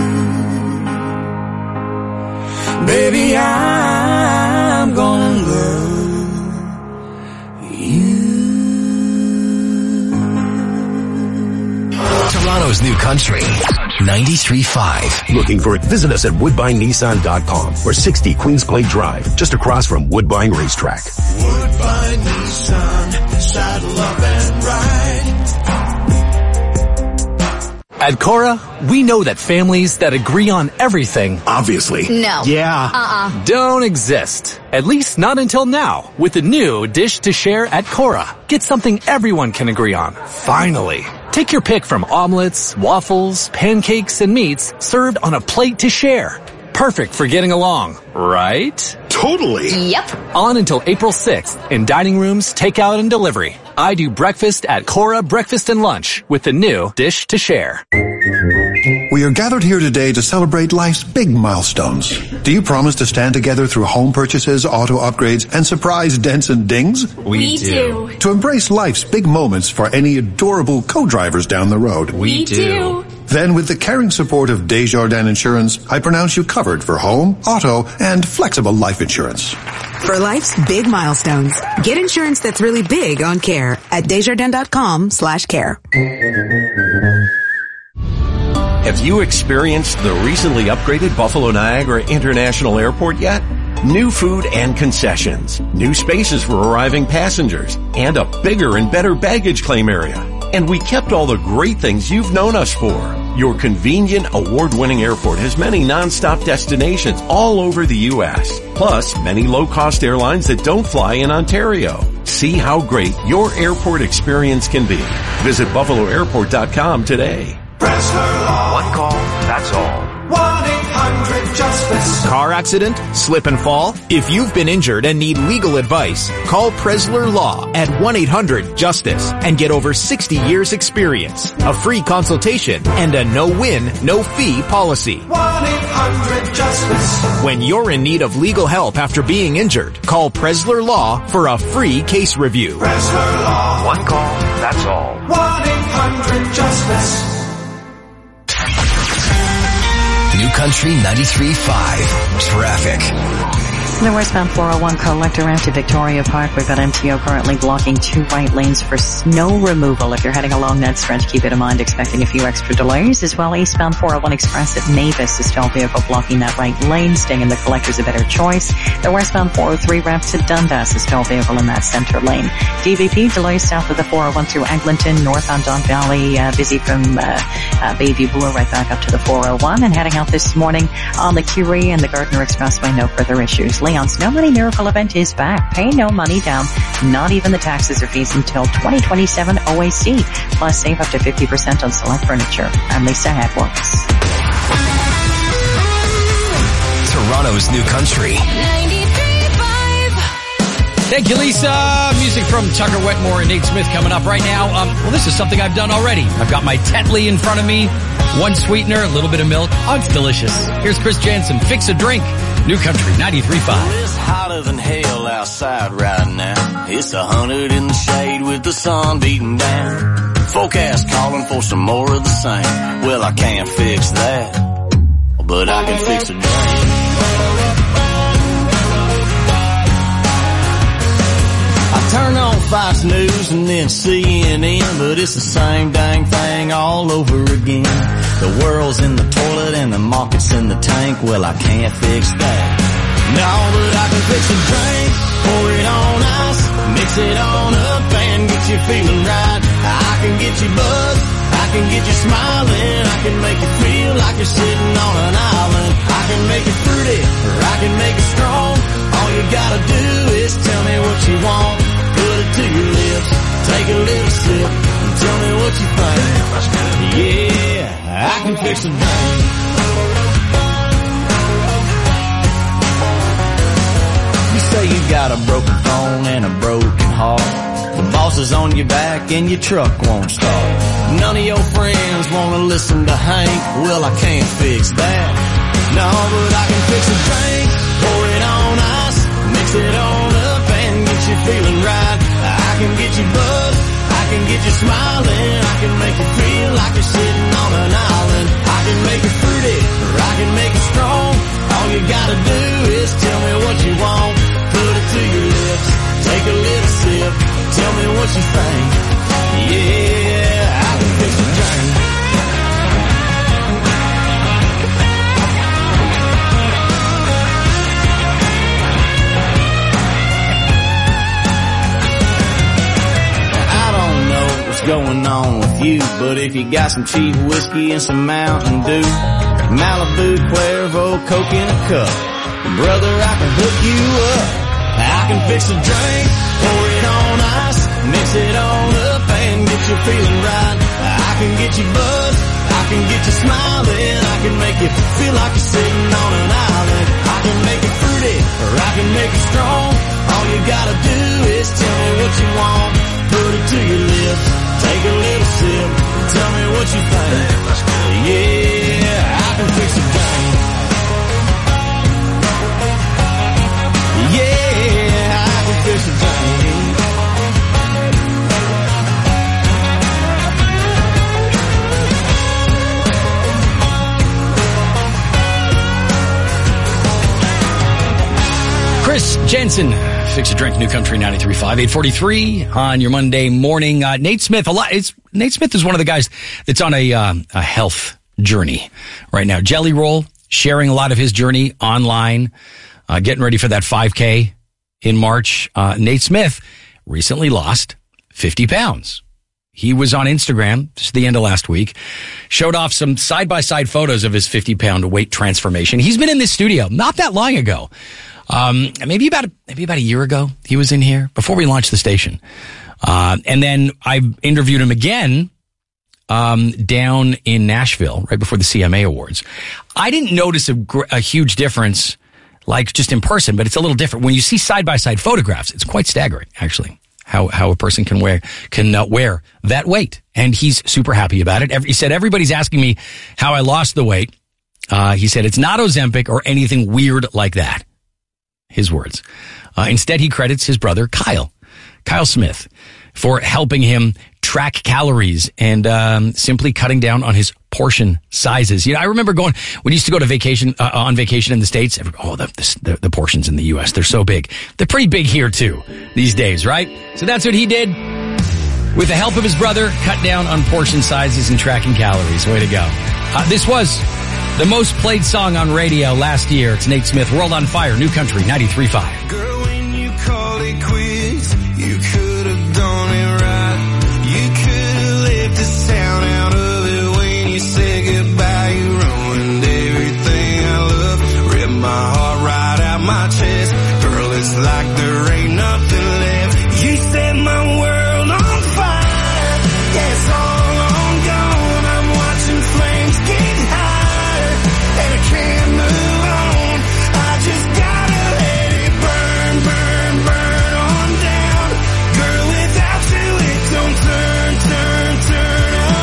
you. Baby, I'm gonna love Toronto's new country, ninety-three point five. Looking for it? Visit us at woodbine nissan dot com or sixty Queens Plate Drive, just across from Woodbine Racetrack. Woodbine Nissan, saddle up and ride. At Cora, we know that families that agree on everything, obviously, No. yeah, Uh-uh. don't exist. At least not until now, with the new Dish to Share at Cora. Get something everyone can agree on. Finally. Take your pick from omelets, waffles, pancakes, and meats served on a plate to share. Perfect for getting along, right? Totally. Yep. On until April sixth in dining rooms, takeout, and delivery. I do breakfast at Cora Breakfast and Lunch with the new Dish to Share. We are gathered here today to celebrate life's big milestones. Do you promise to stand together through home purchases, auto upgrades, and surprise dents and dings? We, we do. do. To embrace life's big moments for any adorable co-drivers down the road? We, we do. do. Then with the caring support of Desjardins Insurance, I pronounce you covered for home, auto, and flexible life insurance. For life's big milestones, get insurance that's really big on care at Desjardins.com slash care. Have you experienced the recently upgraded Buffalo Niagara International Airport yet? New food and concessions, new spaces for arriving passengers, and a bigger and better baggage claim area. And we kept all the great things you've known us for. Your convenient, award-winning airport has many non-stop destinations all over the U S, plus many low-cost airlines that don't fly in Ontario. See how great your airport experience can be. Visit buffalo airport dot com today. Pressler Law. One call, that's all. one eight hundred justice. Car accident? Slip and fall? If you've been injured and need legal advice, call Pressler Law at one eight hundred justice and get over sixty years experience, a free consultation, and a no-win, no-fee policy. one eight hundred justice. When you're in need of legal help after being injured, call Pressler Law for a free case review. Pressler Law. One call, that's all. one eight hundred justice. New Country ninety-three point five Traffic. The westbound four oh one collector out to Victoria Park. We've got M T O currently blocking two right lanes for snow removal. If you're heading along that stretch, keep it in mind, expecting a few extra delays. As well, eastbound four oh one Express at Mavis, a stalled vehicle blocking that right lane, staying in the collector's a better choice. The westbound four oh three ramp to Dundas, a stalled vehicle in that center lane. D V P delays south of the four oh one through Eglinton, north on Don Valley, uh, busy from uh, uh, Bayview Blue right back up to the four oh one. And heading out this morning on the Curie and the Gardner Expressway, no further issues. Leon's No Money Miracle event is back. Pay no money down, not even the taxes or fees until twenty twenty-seven O A C. Plus save up to fifty percent on select furniture. I'm Lisa Hadworks. Toronto's New Country. Thank you, Lisa. Music from Tucker Wetmore and Nate Smith coming up right now. Um, well, this is something I've done already. I've got my Tetley in front of me, one sweetener, a little bit of milk. Oh, it's delicious. Here's Chris Jansen. Fix a drink. New Country ninety-three point five. It's hotter than hell outside right now. It's a hundred in the shade with the sun beating down. Forecast calling for some more of the same. Well, I can't fix that, but I can fix a drink. I turn on Fox News and then C N N, but it's the same dang thing all over again. The world's in the toilet and the market's in the tank. Well, I can't fix that. No, but I can fix a drink, pour it on ice, mix it on up and get you feeling right. I can get you buzzed, I can get you smiling, I can make you feel like you're sitting on an island. I can make it fruity, or I can make it strong. All you gotta do is tell me what you want. Put it to your lips, take a little sip, and tell me what you think. Yeah, I can fix a drink. You say you got a broken phone and a broken heart. The boss is on your back and your truck won't start. None of your friends wanna listen to Hank. Well, I can't fix that. No, but I can fix a drink, pour it on ice, mix it on up and get you feeling right. I can get you buzzed, I can get you smiling, I can make you feel like you're sitting on an island. I can make it fruity, or I can make it strong. All you gotta do is tell me what you want. Put it to your lips, take a little sip, tell me what you think. Yeah, I can fix a drink. Going on with you, but if you got some cheap whiskey and some Mountain Dew, Malibu, Cuervo, Coke in a cup, brother, I can hook you up. I can fix a drink, pour it on ice, mix it on up and get you feeling right. I can get you buzzed, I can get you smiling, I can make you feel like you're sitting on an island. I can make it fruity, or I can make it strong. All you gotta do is tell me what you want. Put it to your lips, take a little sip, tell me what you think. Yeah, I can fix a drink. Yeah, I can fix a drink. Chris Jensen, Fix a Drink, New Country ninety-three point five, eight forty-three on your Monday morning. Uh, Nate Smith, a lot. It's Nate Smith is one of the guys that's on a uh, a health journey right now. Jelly Roll sharing a lot of his journey online, uh, getting ready for that five K in March. Uh, Nate Smith recently lost fifty pounds. He was on Instagram just the end of last week, showed off some side-by-side photos of his fifty-pound weight transformation. He's been in this studio not that long ago. Um, maybe about, maybe about a year ago he was in here before we launched the station. Uh, and then I interviewed him again, um, down in Nashville right before the C M A Awards. I didn't notice a, gr- a huge difference, like just in person, but it's a little different. When you see side-by-side photographs, it's quite staggering, actually. How how a person can wear can uh, wear that weight, and he's super happy about it. Every, he said everybody's asking me how I lost the weight. Uh, he said it's not Ozempic or anything weird like that. His words. Uh, instead, he credits his brother Kyle, Kyle Smith, for helping him track calories and um, simply cutting down on his portion sizes. You know, I remember going when we used to go to vacation uh, on vacation in the States. Every, oh, the, the the portions in the U S, they're so big. They're pretty big here too these days, right? So that's what he did. With the help of his brother, cut down on portion sizes and tracking calories. Way to go! Uh, this was the most played song on radio last year. It's Nate Smith, World on Fire, New Country, ninety-three point five. Girl, when you called it quits, you could have done it right. The sound out of it when you say goodbye. You ruined everything I love. Ripped my heart right out my chest. Girl, it's like there ain't nothing left. You set my world on fire. Yeah, it's all on gone. I'm watching flames get higher, and I can't move on. I just gotta let it burn, burn, burn on down. Girl, without you it don't turn, turn, turn.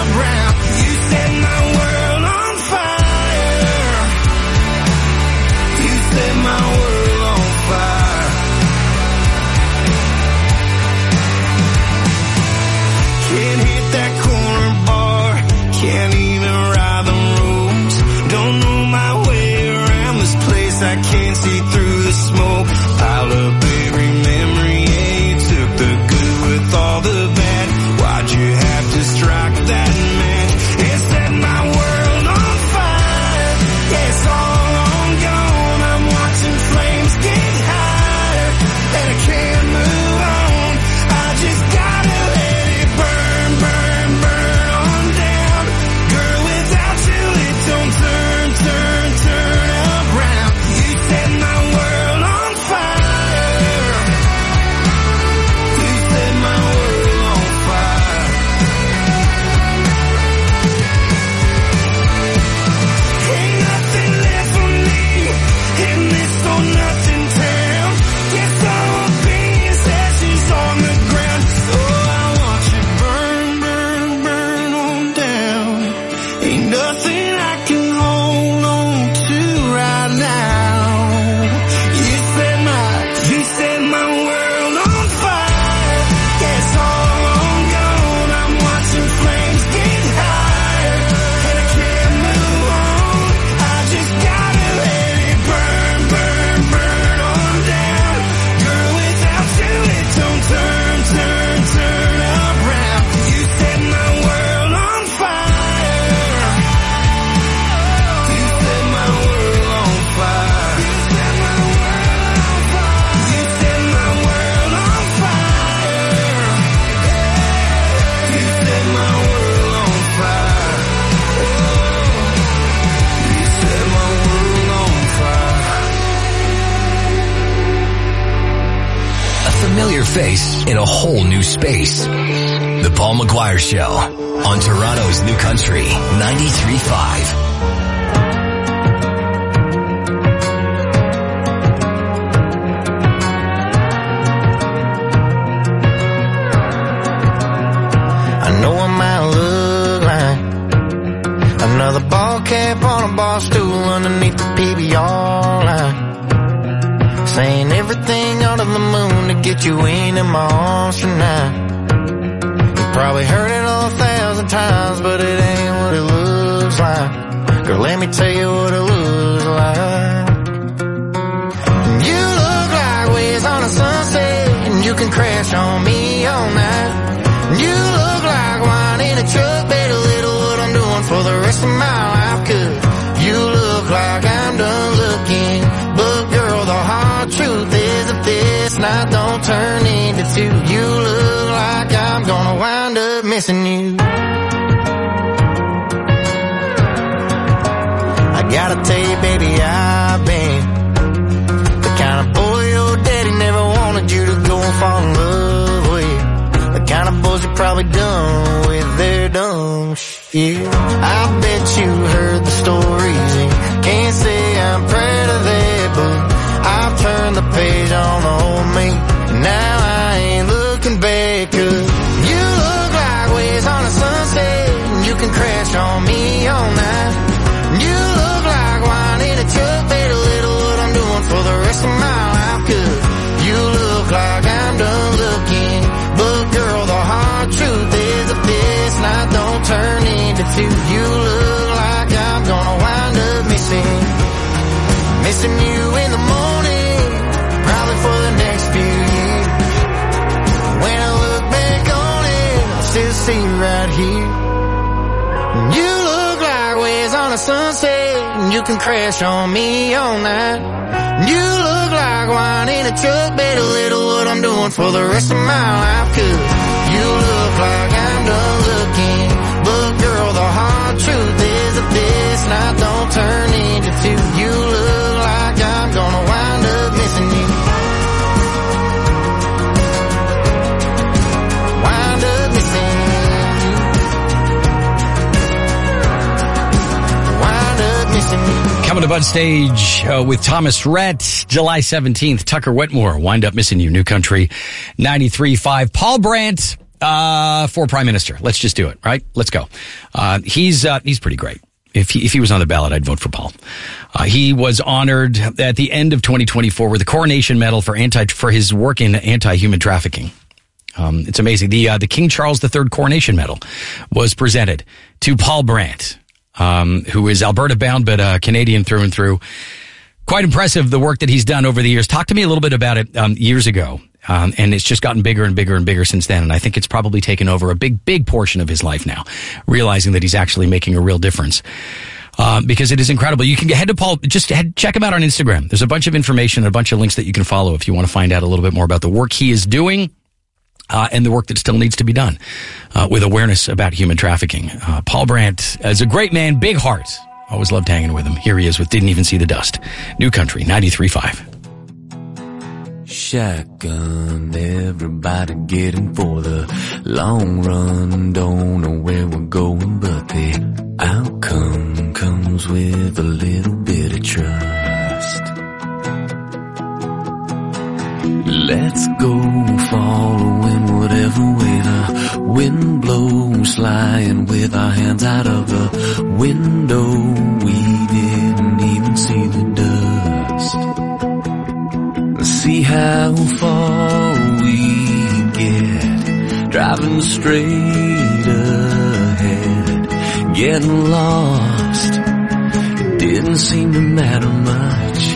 I can't see through the smoke. Pile up every memory, yeah, you took the good with all the bad. Why'd you have to strike that match? It set my world on fire. Yeah, it's all on gone. I'm watching flames get higher, and I can't move on. I just gotta let it burn, burn, burn on down. Girl, without you it don't turn, turn, turn around. Set my world on fire. You set my world on fire. Ain't nothing left for me in this or nothing town. Guess all I'll be is ashes on the ground. Oh, I watch it burn, burn, burn on down. Ain't nothing I can hold on to right now. Familiar face in a whole new space. The Paul McGuire Show on Toronto's New Country, ninety-three point five. I know I might look like another ball cap on a bar stool underneath the P B R line, saying everything under the moon to get you in in my arms tonight. You probably heard it a thousand times, but it ain't what it looks like. Girl, let me tell you what it looks like. You look like waves on a sunset, and you can crash on me all night. You look like wine in a truck, better little what I'm doing for the rest of my life. Cause you look like I'm done looking, but girl, the hard truth is if this night don't turn into two, you look like I'm gonna wind up up missing you. I gotta tell you, baby, I've been the kind of boy your daddy never wanted you to go and fall in love with. The kind of boys you probably done with their dumb shit. I bet you heard the stories and can't say I'm proud of that, but I've turned the page on old me. Now I ain't looking back, 'cause you look like waves on a sunset, and you can crash on me all night. You look like wine in a truck, baby, little what I'm doing for the rest of my life, 'cause you look like I'm done looking. But girl, the hard truth is that this night don't turn into two. You look like I'm gonna wind up missing, missing you in the morning, probably for the next few years. When I look back on it, I still see you right here. You look like waves on a sunset, and you can crash on me all night. You look like wine in a truck, bet a little what I'm doing for the rest of my life, 'cause you look like I'm done looking. But girl, the hard truth is that this night don't turn into two. You look like I'm gonna wind up missing you. Wind up missing you. Wind up missing you. Coming to Bud Stage uh, with Thomas Rhett, July seventeenth. Tucker Whitmore, Wind Up Missing You, New Country ninety-three point five. Paul Brandt uh, for Prime Minister. Let's just do it, right? Let's go. Uh, he's uh, he's pretty great. If he, if he was on the ballot, I'd vote for Paul. Uh, he was honored at the end of twenty twenty-four with the Coronation Medal for anti for his work in anti-human trafficking. Um, it's amazing. The uh, the King Charles the Third Coronation Medal was presented to Paul Brandt. Um, who is Alberta bound, but uh, Canadian through and through. Quite impressive, the work that he's done over the years. Talk to me a little bit about it um, years ago. Um, and it's just gotten bigger and bigger and bigger since then. And I think it's probably taken over a big, big portion of his life now, realizing that he's actually making a real difference. Um, because it is incredible. You can head to Paul, just head, check him out on Instagram. There's a bunch of information, a bunch of links that you can follow if you want to find out a little bit more about the work he is doing. Uh, and the work that still needs to be done uh, with awareness about human trafficking. Uh, Paul Brandt is a great man, big heart. Always loved hanging with him. Here he is with Didn't Even See the Dust. New Country, ninety-three point five. Shotgun, everybody getting for the long run. Don't know where we're going, but the outcome comes with a little bit of trust. Let's go following whatever way the wind blows, flying with our hands out of the window. We didn't even see the dust. See how far we get, driving straight ahead, getting lost. Didn't seem to matter much.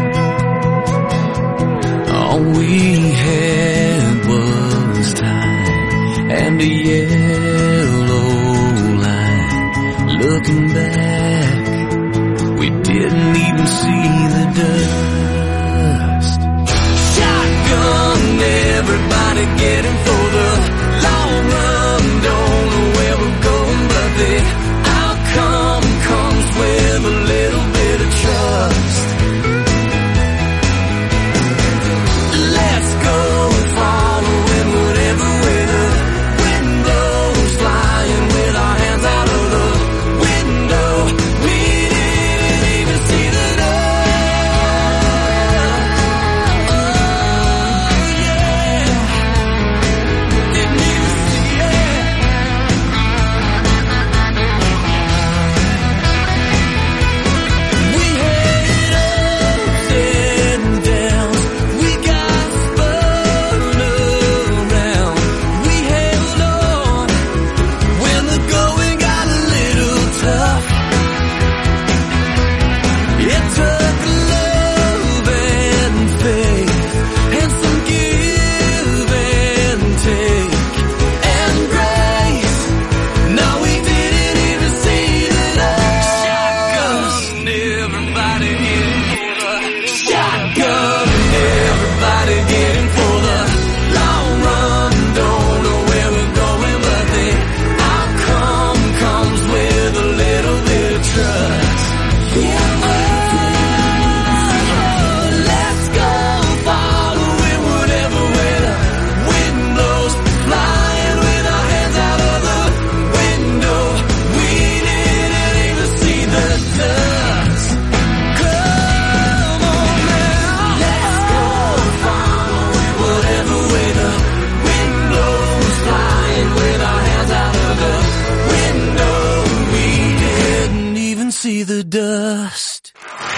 All we had was time and a yellow line. Looking back, we didn't even see the dust. Shotgun, everybody getting for the long run. Don't know where we're going, but the outcome comes with a little bit of trust. Let's go following whatever way the wind blows, flying with our hands out of the window. We didn't even see the dust. Oh, yeah.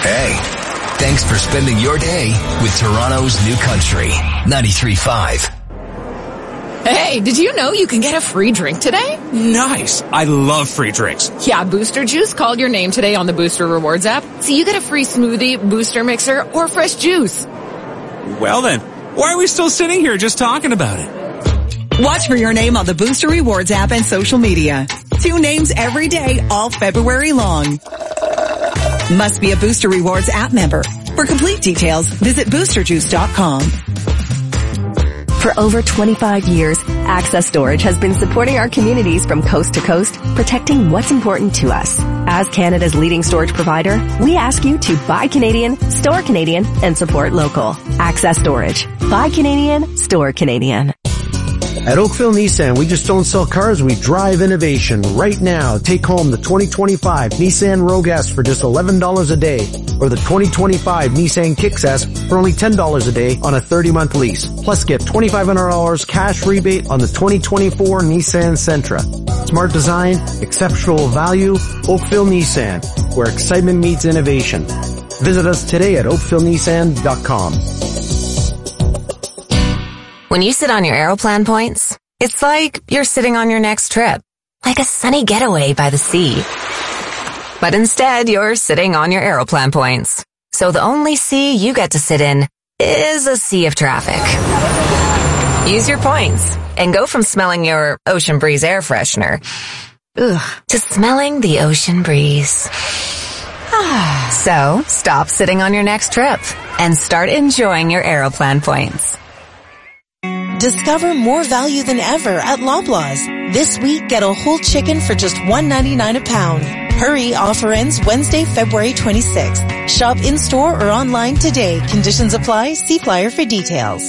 Hey, thanks for spending your day with Toronto's New Country ninety-three point five. Hey, did you know you can get a free drink today? Nice. I love free drinks. Yeah, Booster Juice called your name today on the Booster Rewards app, so you get a free smoothie, booster mixer, or fresh juice. Well then, why are we still sitting here just talking about it? Watch for your name on the Booster Rewards app and social media. Two names every day, all February long. Must be a Booster Rewards app member. For complete details, visit booster juice dot com. For over twenty-five years, Access Storage has been supporting our communities from coast to coast, protecting what's important to us. As Canada's leading storage provider, we ask you to buy Canadian, store Canadian, and support local. Access Storage. Buy Canadian, store Canadian. At Oakville Nissan, we just don't sell cars, we drive innovation. Right now, take home the twenty twenty-five Nissan Rogue S for just eleven dollars a day, or the twenty twenty-five Nissan Kicks S for only ten dollars a day on a thirty-month lease. Plus, get twenty-five hundred dollars cash rebate on the twenty twenty-four Nissan Sentra. Smart design, exceptional value, Oakville Nissan, where excitement meets innovation. Visit us today at oakville nissan dot com. When you sit on your Aeroplan points, it's like you're sitting on your next trip, like a sunny getaway by the sea. But instead, you're sitting on your Aeroplan points. So the only sea you get to sit in is a sea of traffic. Use your points and go from smelling your Ocean Breeze air freshener ugh, to smelling the ocean breeze. So stop sitting on your next trip and start enjoying your Aeroplan points. Discover more value than ever at Loblaws. This week, get a whole chicken for just one ninety-nine a pound. Hurry, offer ends Wednesday, February twenty-sixth. Shop in-store or online today. Conditions apply. See flyer for details.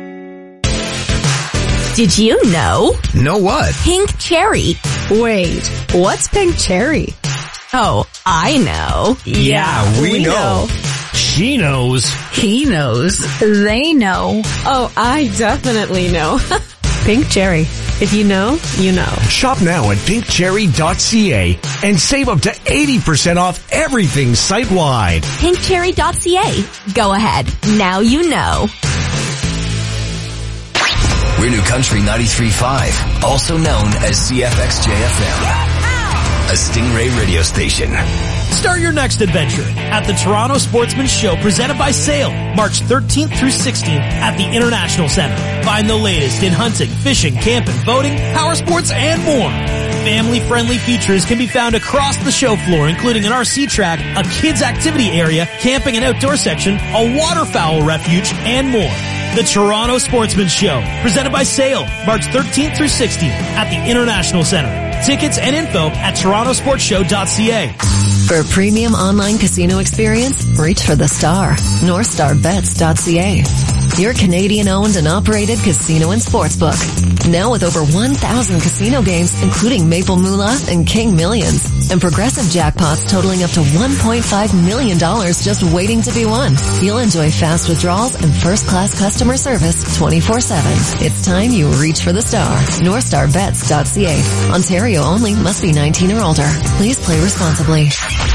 Did you know? Know what? Pink cherry. Wait, what's pink cherry? Oh, I know. Yeah, we, we know. know. She knows. He knows. They know. Oh, I definitely know. Pink Cherry. If you know, you know. Shop now at pink cherry dot c a and save up to eighty percent off everything site-wide. pink cherry dot c a. Go ahead. Now you know. We're New Country ninety-three point five, also known as C F X J F M, a Stingray radio station. Start your next adventure at the Toronto Sportsman Show presented by Sail, March thirteenth through sixteenth at the International Center. Find the latest in hunting, fishing, camping, boating, power sports, and more. Family-friendly features can be found across the show floor, including an R C track, a kids activity area, camping and outdoor section, a waterfowl refuge, and more. The Toronto Sportsman Show, presented by Sail, March thirteenth through sixteenth at the International Center. Tickets and info at toronto sports show dot c a. For a premium online casino experience, reach for the star. north star bets dot c a. Your Canadian-owned and operated casino and sportsbook. Now with over one thousand casino games, including Maple Moolah and King Millions. And progressive jackpots totaling up to one point five million dollars just waiting to be won. You'll enjoy fast withdrawals and first-class customer service twenty-four seven. It's time you reach for the star. north star bets dot c a. Ontario only. Must be nineteen or older. Please play responsibly.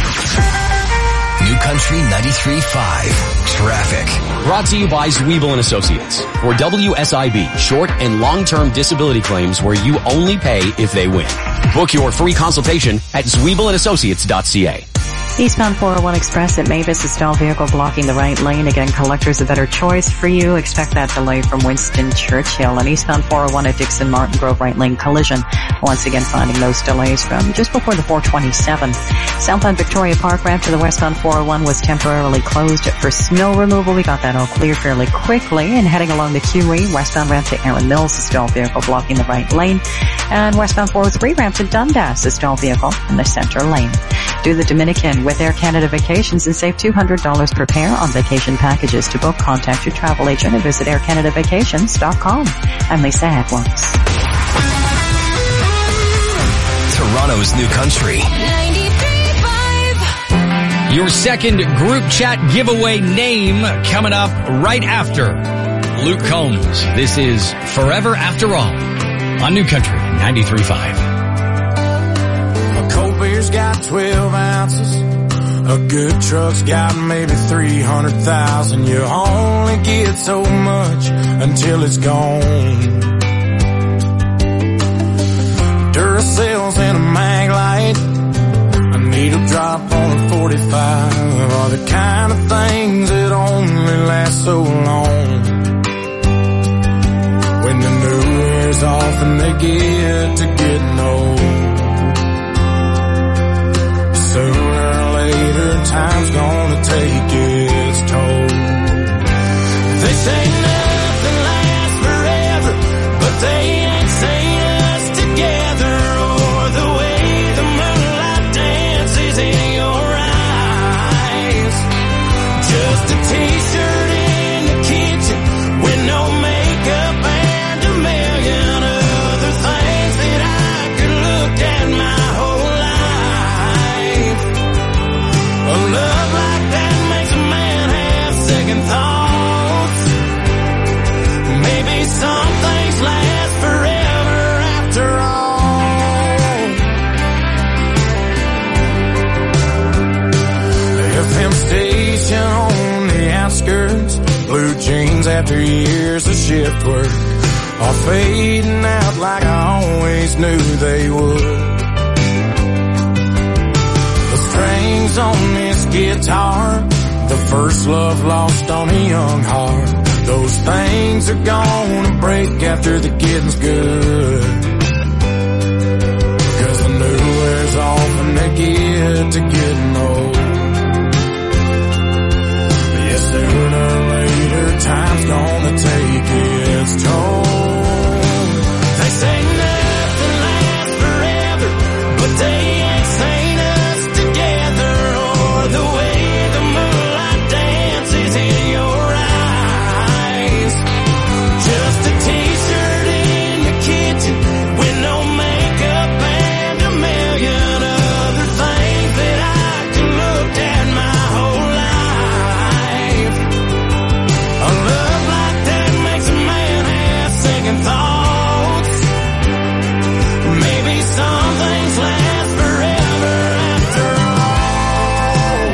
New Country ninety-three point five. Traffic. Brought to you by Zwiebel and Associates. For W S I B, short and long-term disability claims where you only pay if they win. Book your free consultation at zwiebel and associates dot c a. Eastbound four oh one Express at Mavis, a stalled vehicle blocking the right lane. Again, collector's a better choice for you. Expect that delay from Winston Churchill. And eastbound four oh one at Dixon Martin Grove right lane collision. Once again, finding those delays from just before the four twenty-seven. Southbound Victoria Park ramp to the westbound four oh one was temporarily closed for snow removal. We got that all clear fairly quickly. And heading along the Q E, westbound ramp to Erin Mills, a stalled vehicle blocking the right lane. And westbound four oh three ramp to Dundas, a stalled vehicle in the center lane. Do the Dominican with Air Canada Vacations and save two hundred dollars per pair on vacation packages. To book, contact your travel agent and visit air canada vacations dot com. I'm Lisa Edwards. Toronto's New Country. Your second group chat giveaway name coming up right after Luke Combs. This is Forever After All on New Country ninety-three point five. A cold beer's got twelve ounces. A good truck's got maybe three hundred thousand. You only get so much until it's gone. Duracells and a mag light, a needle drop on a forty-five are the kind of things that only last so long. When the new wears off and they get to getting old, sooner or later time's gonna take its toll. They say nothing lasts forever, but they ain't seen us together, or the way the moonlight dances in your eyes. Just a t-shirt in the kitchen with no makeup and a million other things that I could look at my whole life. A love like that makes a man have second thoughts. Maybe some things last forever after all. F M station on the outskirts, blue jeans after years of shift work are fading out like I always knew they would. The strings on this guitar, the first love lost on a young heart, those things are gonna break after the getting's good. Cause the new wears off and they get to getting old. Yeah, sooner or later time's gonna take its toll. They say nothing lasts forever, but they ain't seen us together, or the way the moonlight dances in your eyes. Just a t-shirt in the kitchen with no makeup and a million other things that I can look at my whole life. A love like that makes a man have second thoughts. Maybe some things last forever after all.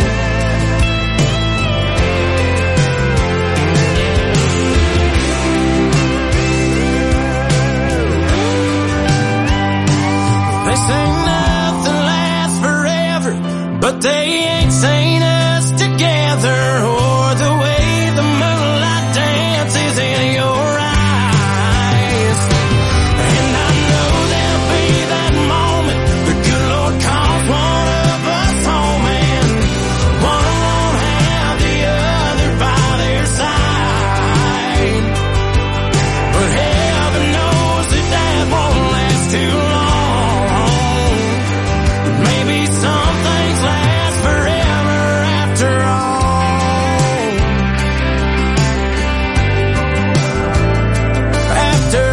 They say nothing lasts forever, but they ain't seen us together, or the way the moonlight dances in your eyes. And I know there'll be that moment the good Lord calls one of us home, and one won't have the other by their side. But heaven knows that that won't last too long. Maybe some things last forever after all. After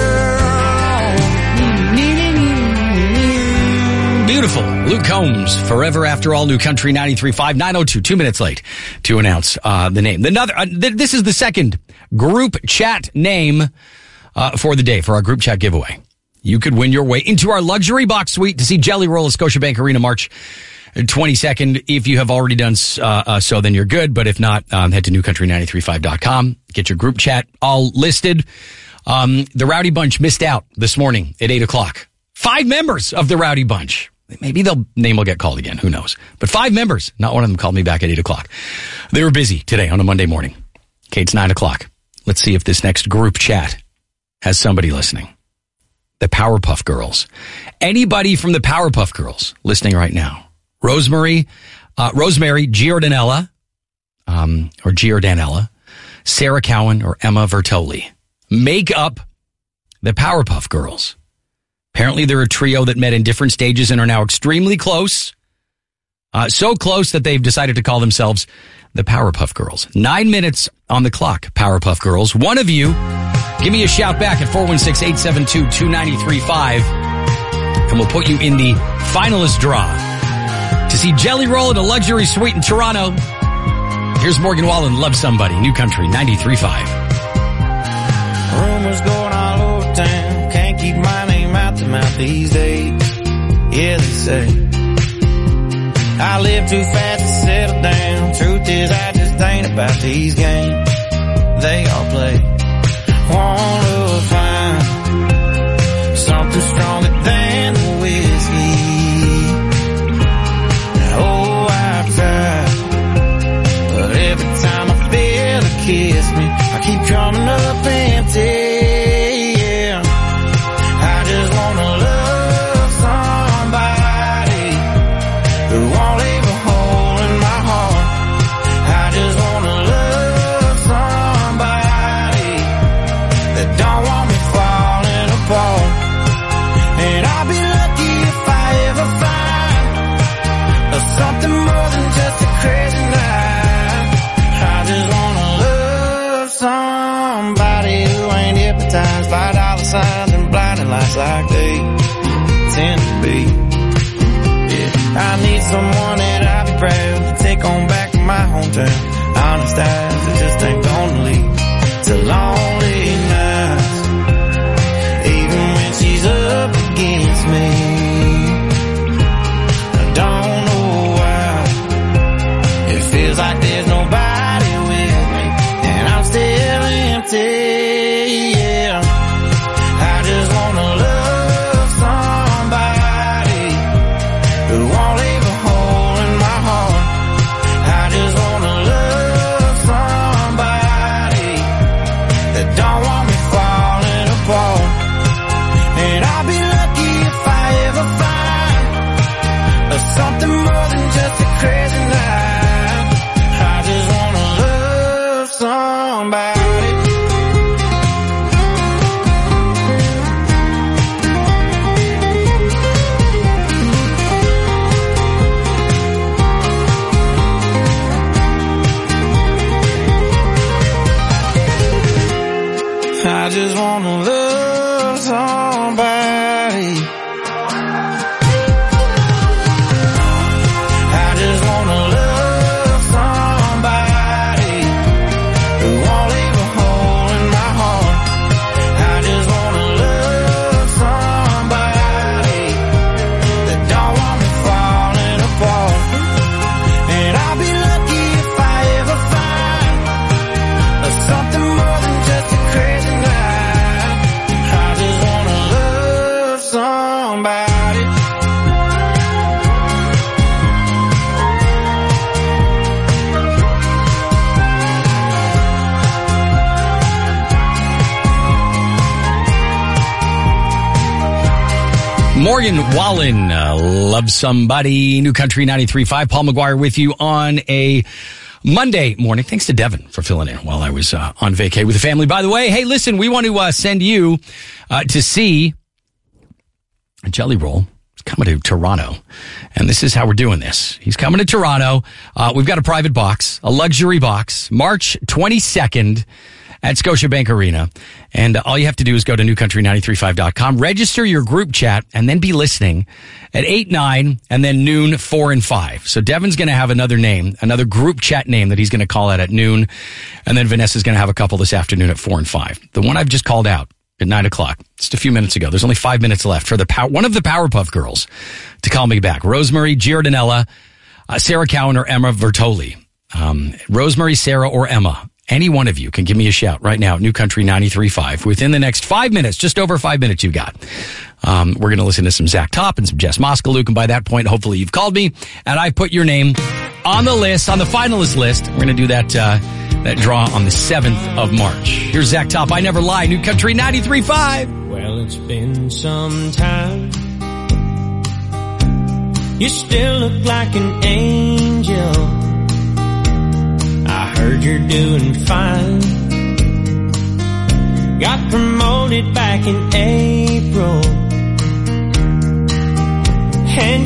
Beautiful. Luke Combs, Forever After All, New Country ninety-three point five, nine oh two, two minutes late to announce uh, the name. Another, uh, th- this is the second group chat name uh, for the day, for our group chat giveaway. You could win your way into our luxury box suite to see Jelly Roll at Scotiabank Arena March twenty-second. If you have already done uh, uh, so, then you're good. But if not, um, head to new country nine three five dot com. Get your group chat all listed. Um, the Rowdy Bunch missed out this morning at eight o'clock. Five members of the Rowdy Bunch. Maybe their name will get called again. Who knows? But five members. Not one of them called me back at eight o'clock. They were busy today on a Monday morning. Okay, it's nine o'clock. Let's see if this next group chat has somebody listening. The Powerpuff Girls. Anybody from the Powerpuff Girls listening right now? Rosemary, uh, Rosemary Giordanella, um, or Giordanella, Sarah Cowan, or Emma Vertoli. Make up the Powerpuff Girls. Apparently they're a trio that met in different stages and are now extremely close. Uh, so close that they've decided to call themselves the Powerpuff Girls. Nine minutes on the clock, Powerpuff Girls. One of you, give me a shout back at four one six, eight seven two, two nine three five, and we'll put you in the finalist draw to see Jelly Roll at a luxury suite in Toronto. Here's Morgan Wallen, Love Somebody, New Country ninety-three point five. Rumors going all over town, can't keep my name out the mouth these days. Yeah, they say I live too fast to settle Truth is, I just ain't about these games they all play. Wanna find something stronger than the whiskey. Oh, I've tried, but every time I feel her kiss me, I keep coming up empty. Yeah, I just wanna love somebody who won't leave a hole in my heart. I just wanna love somebody that don't want me falling apart. And I'll be lucky if I ever find something more than just a crazy night. I just wanna love somebody who ain't hypnotized by dollar signs and blinding lights like they tend to be. Yeah, I need someone that I'll be proud to take on back to my hometown. Honest eyes that just ain't gonna lead to lonely nights, even when she's up against me. I don't know why it feels like there's nobody with me, and I'm still empty. Yeah, I just wanna love somebody who won't leave a hole in my heart. I just wanna love somebody that don't want me falling apart. And I'll be lucky if I ever find something more than just a crazy night. I just wanna love somebody. I just wanna love somebody. I just wanna love somebody who won't leave a hole in my heart. I just wanna love somebody that don't want me falling apart. And I'll be lucky if I ever find something more than just a crazy night. I just wanna love somebody. Morgan Wallen, uh, Love Somebody, New Country ninety-three point five. Paul McGuire with you on a Monday morning. Thanks to Devin for filling in while I was uh, on vacay with the family. By the way, hey, listen, we want to uh, send you uh, to see Jelly Roll. He's coming to Toronto, and this is how we're doing this. He's coming to Toronto. Uh, we've got a private box, a luxury box, March twenty-second at Scotiabank Arena. And all you have to do is go to new country nine three five dot com, register your group chat, and then be listening at eight, nine, and then noon, four, and five. So Devin's going to have another name, another group chat name that he's going to call out at noon. And then Vanessa's going to have a couple this afternoon at four and five. The one I've just called out at nine o'clock, just a few minutes ago. There's only five minutes left for the power, one of the Powerpuff Girls to call me back. Rosemary Giardinella, uh, Sarah Cowan, or Emma Vertoli. Um, Rosemary, Sarah, or Emma. Any one of you can give me a shout right now at New Country ninety-three point five. Within the next five minutes, just over five minutes you got. Um, we're going to listen to some Zach Top and some Jess Moskaluk. And by that point, hopefully you've called me and I put your name on the list, on the finalist list. We're going to do that, uh, that draw on the seventh of March. Here's Zach Top. I Never Lie. New Country ninety-three point five. Well, it's been some time. You still look like an angel. I heard you're doing fine. Got promoted back in April. And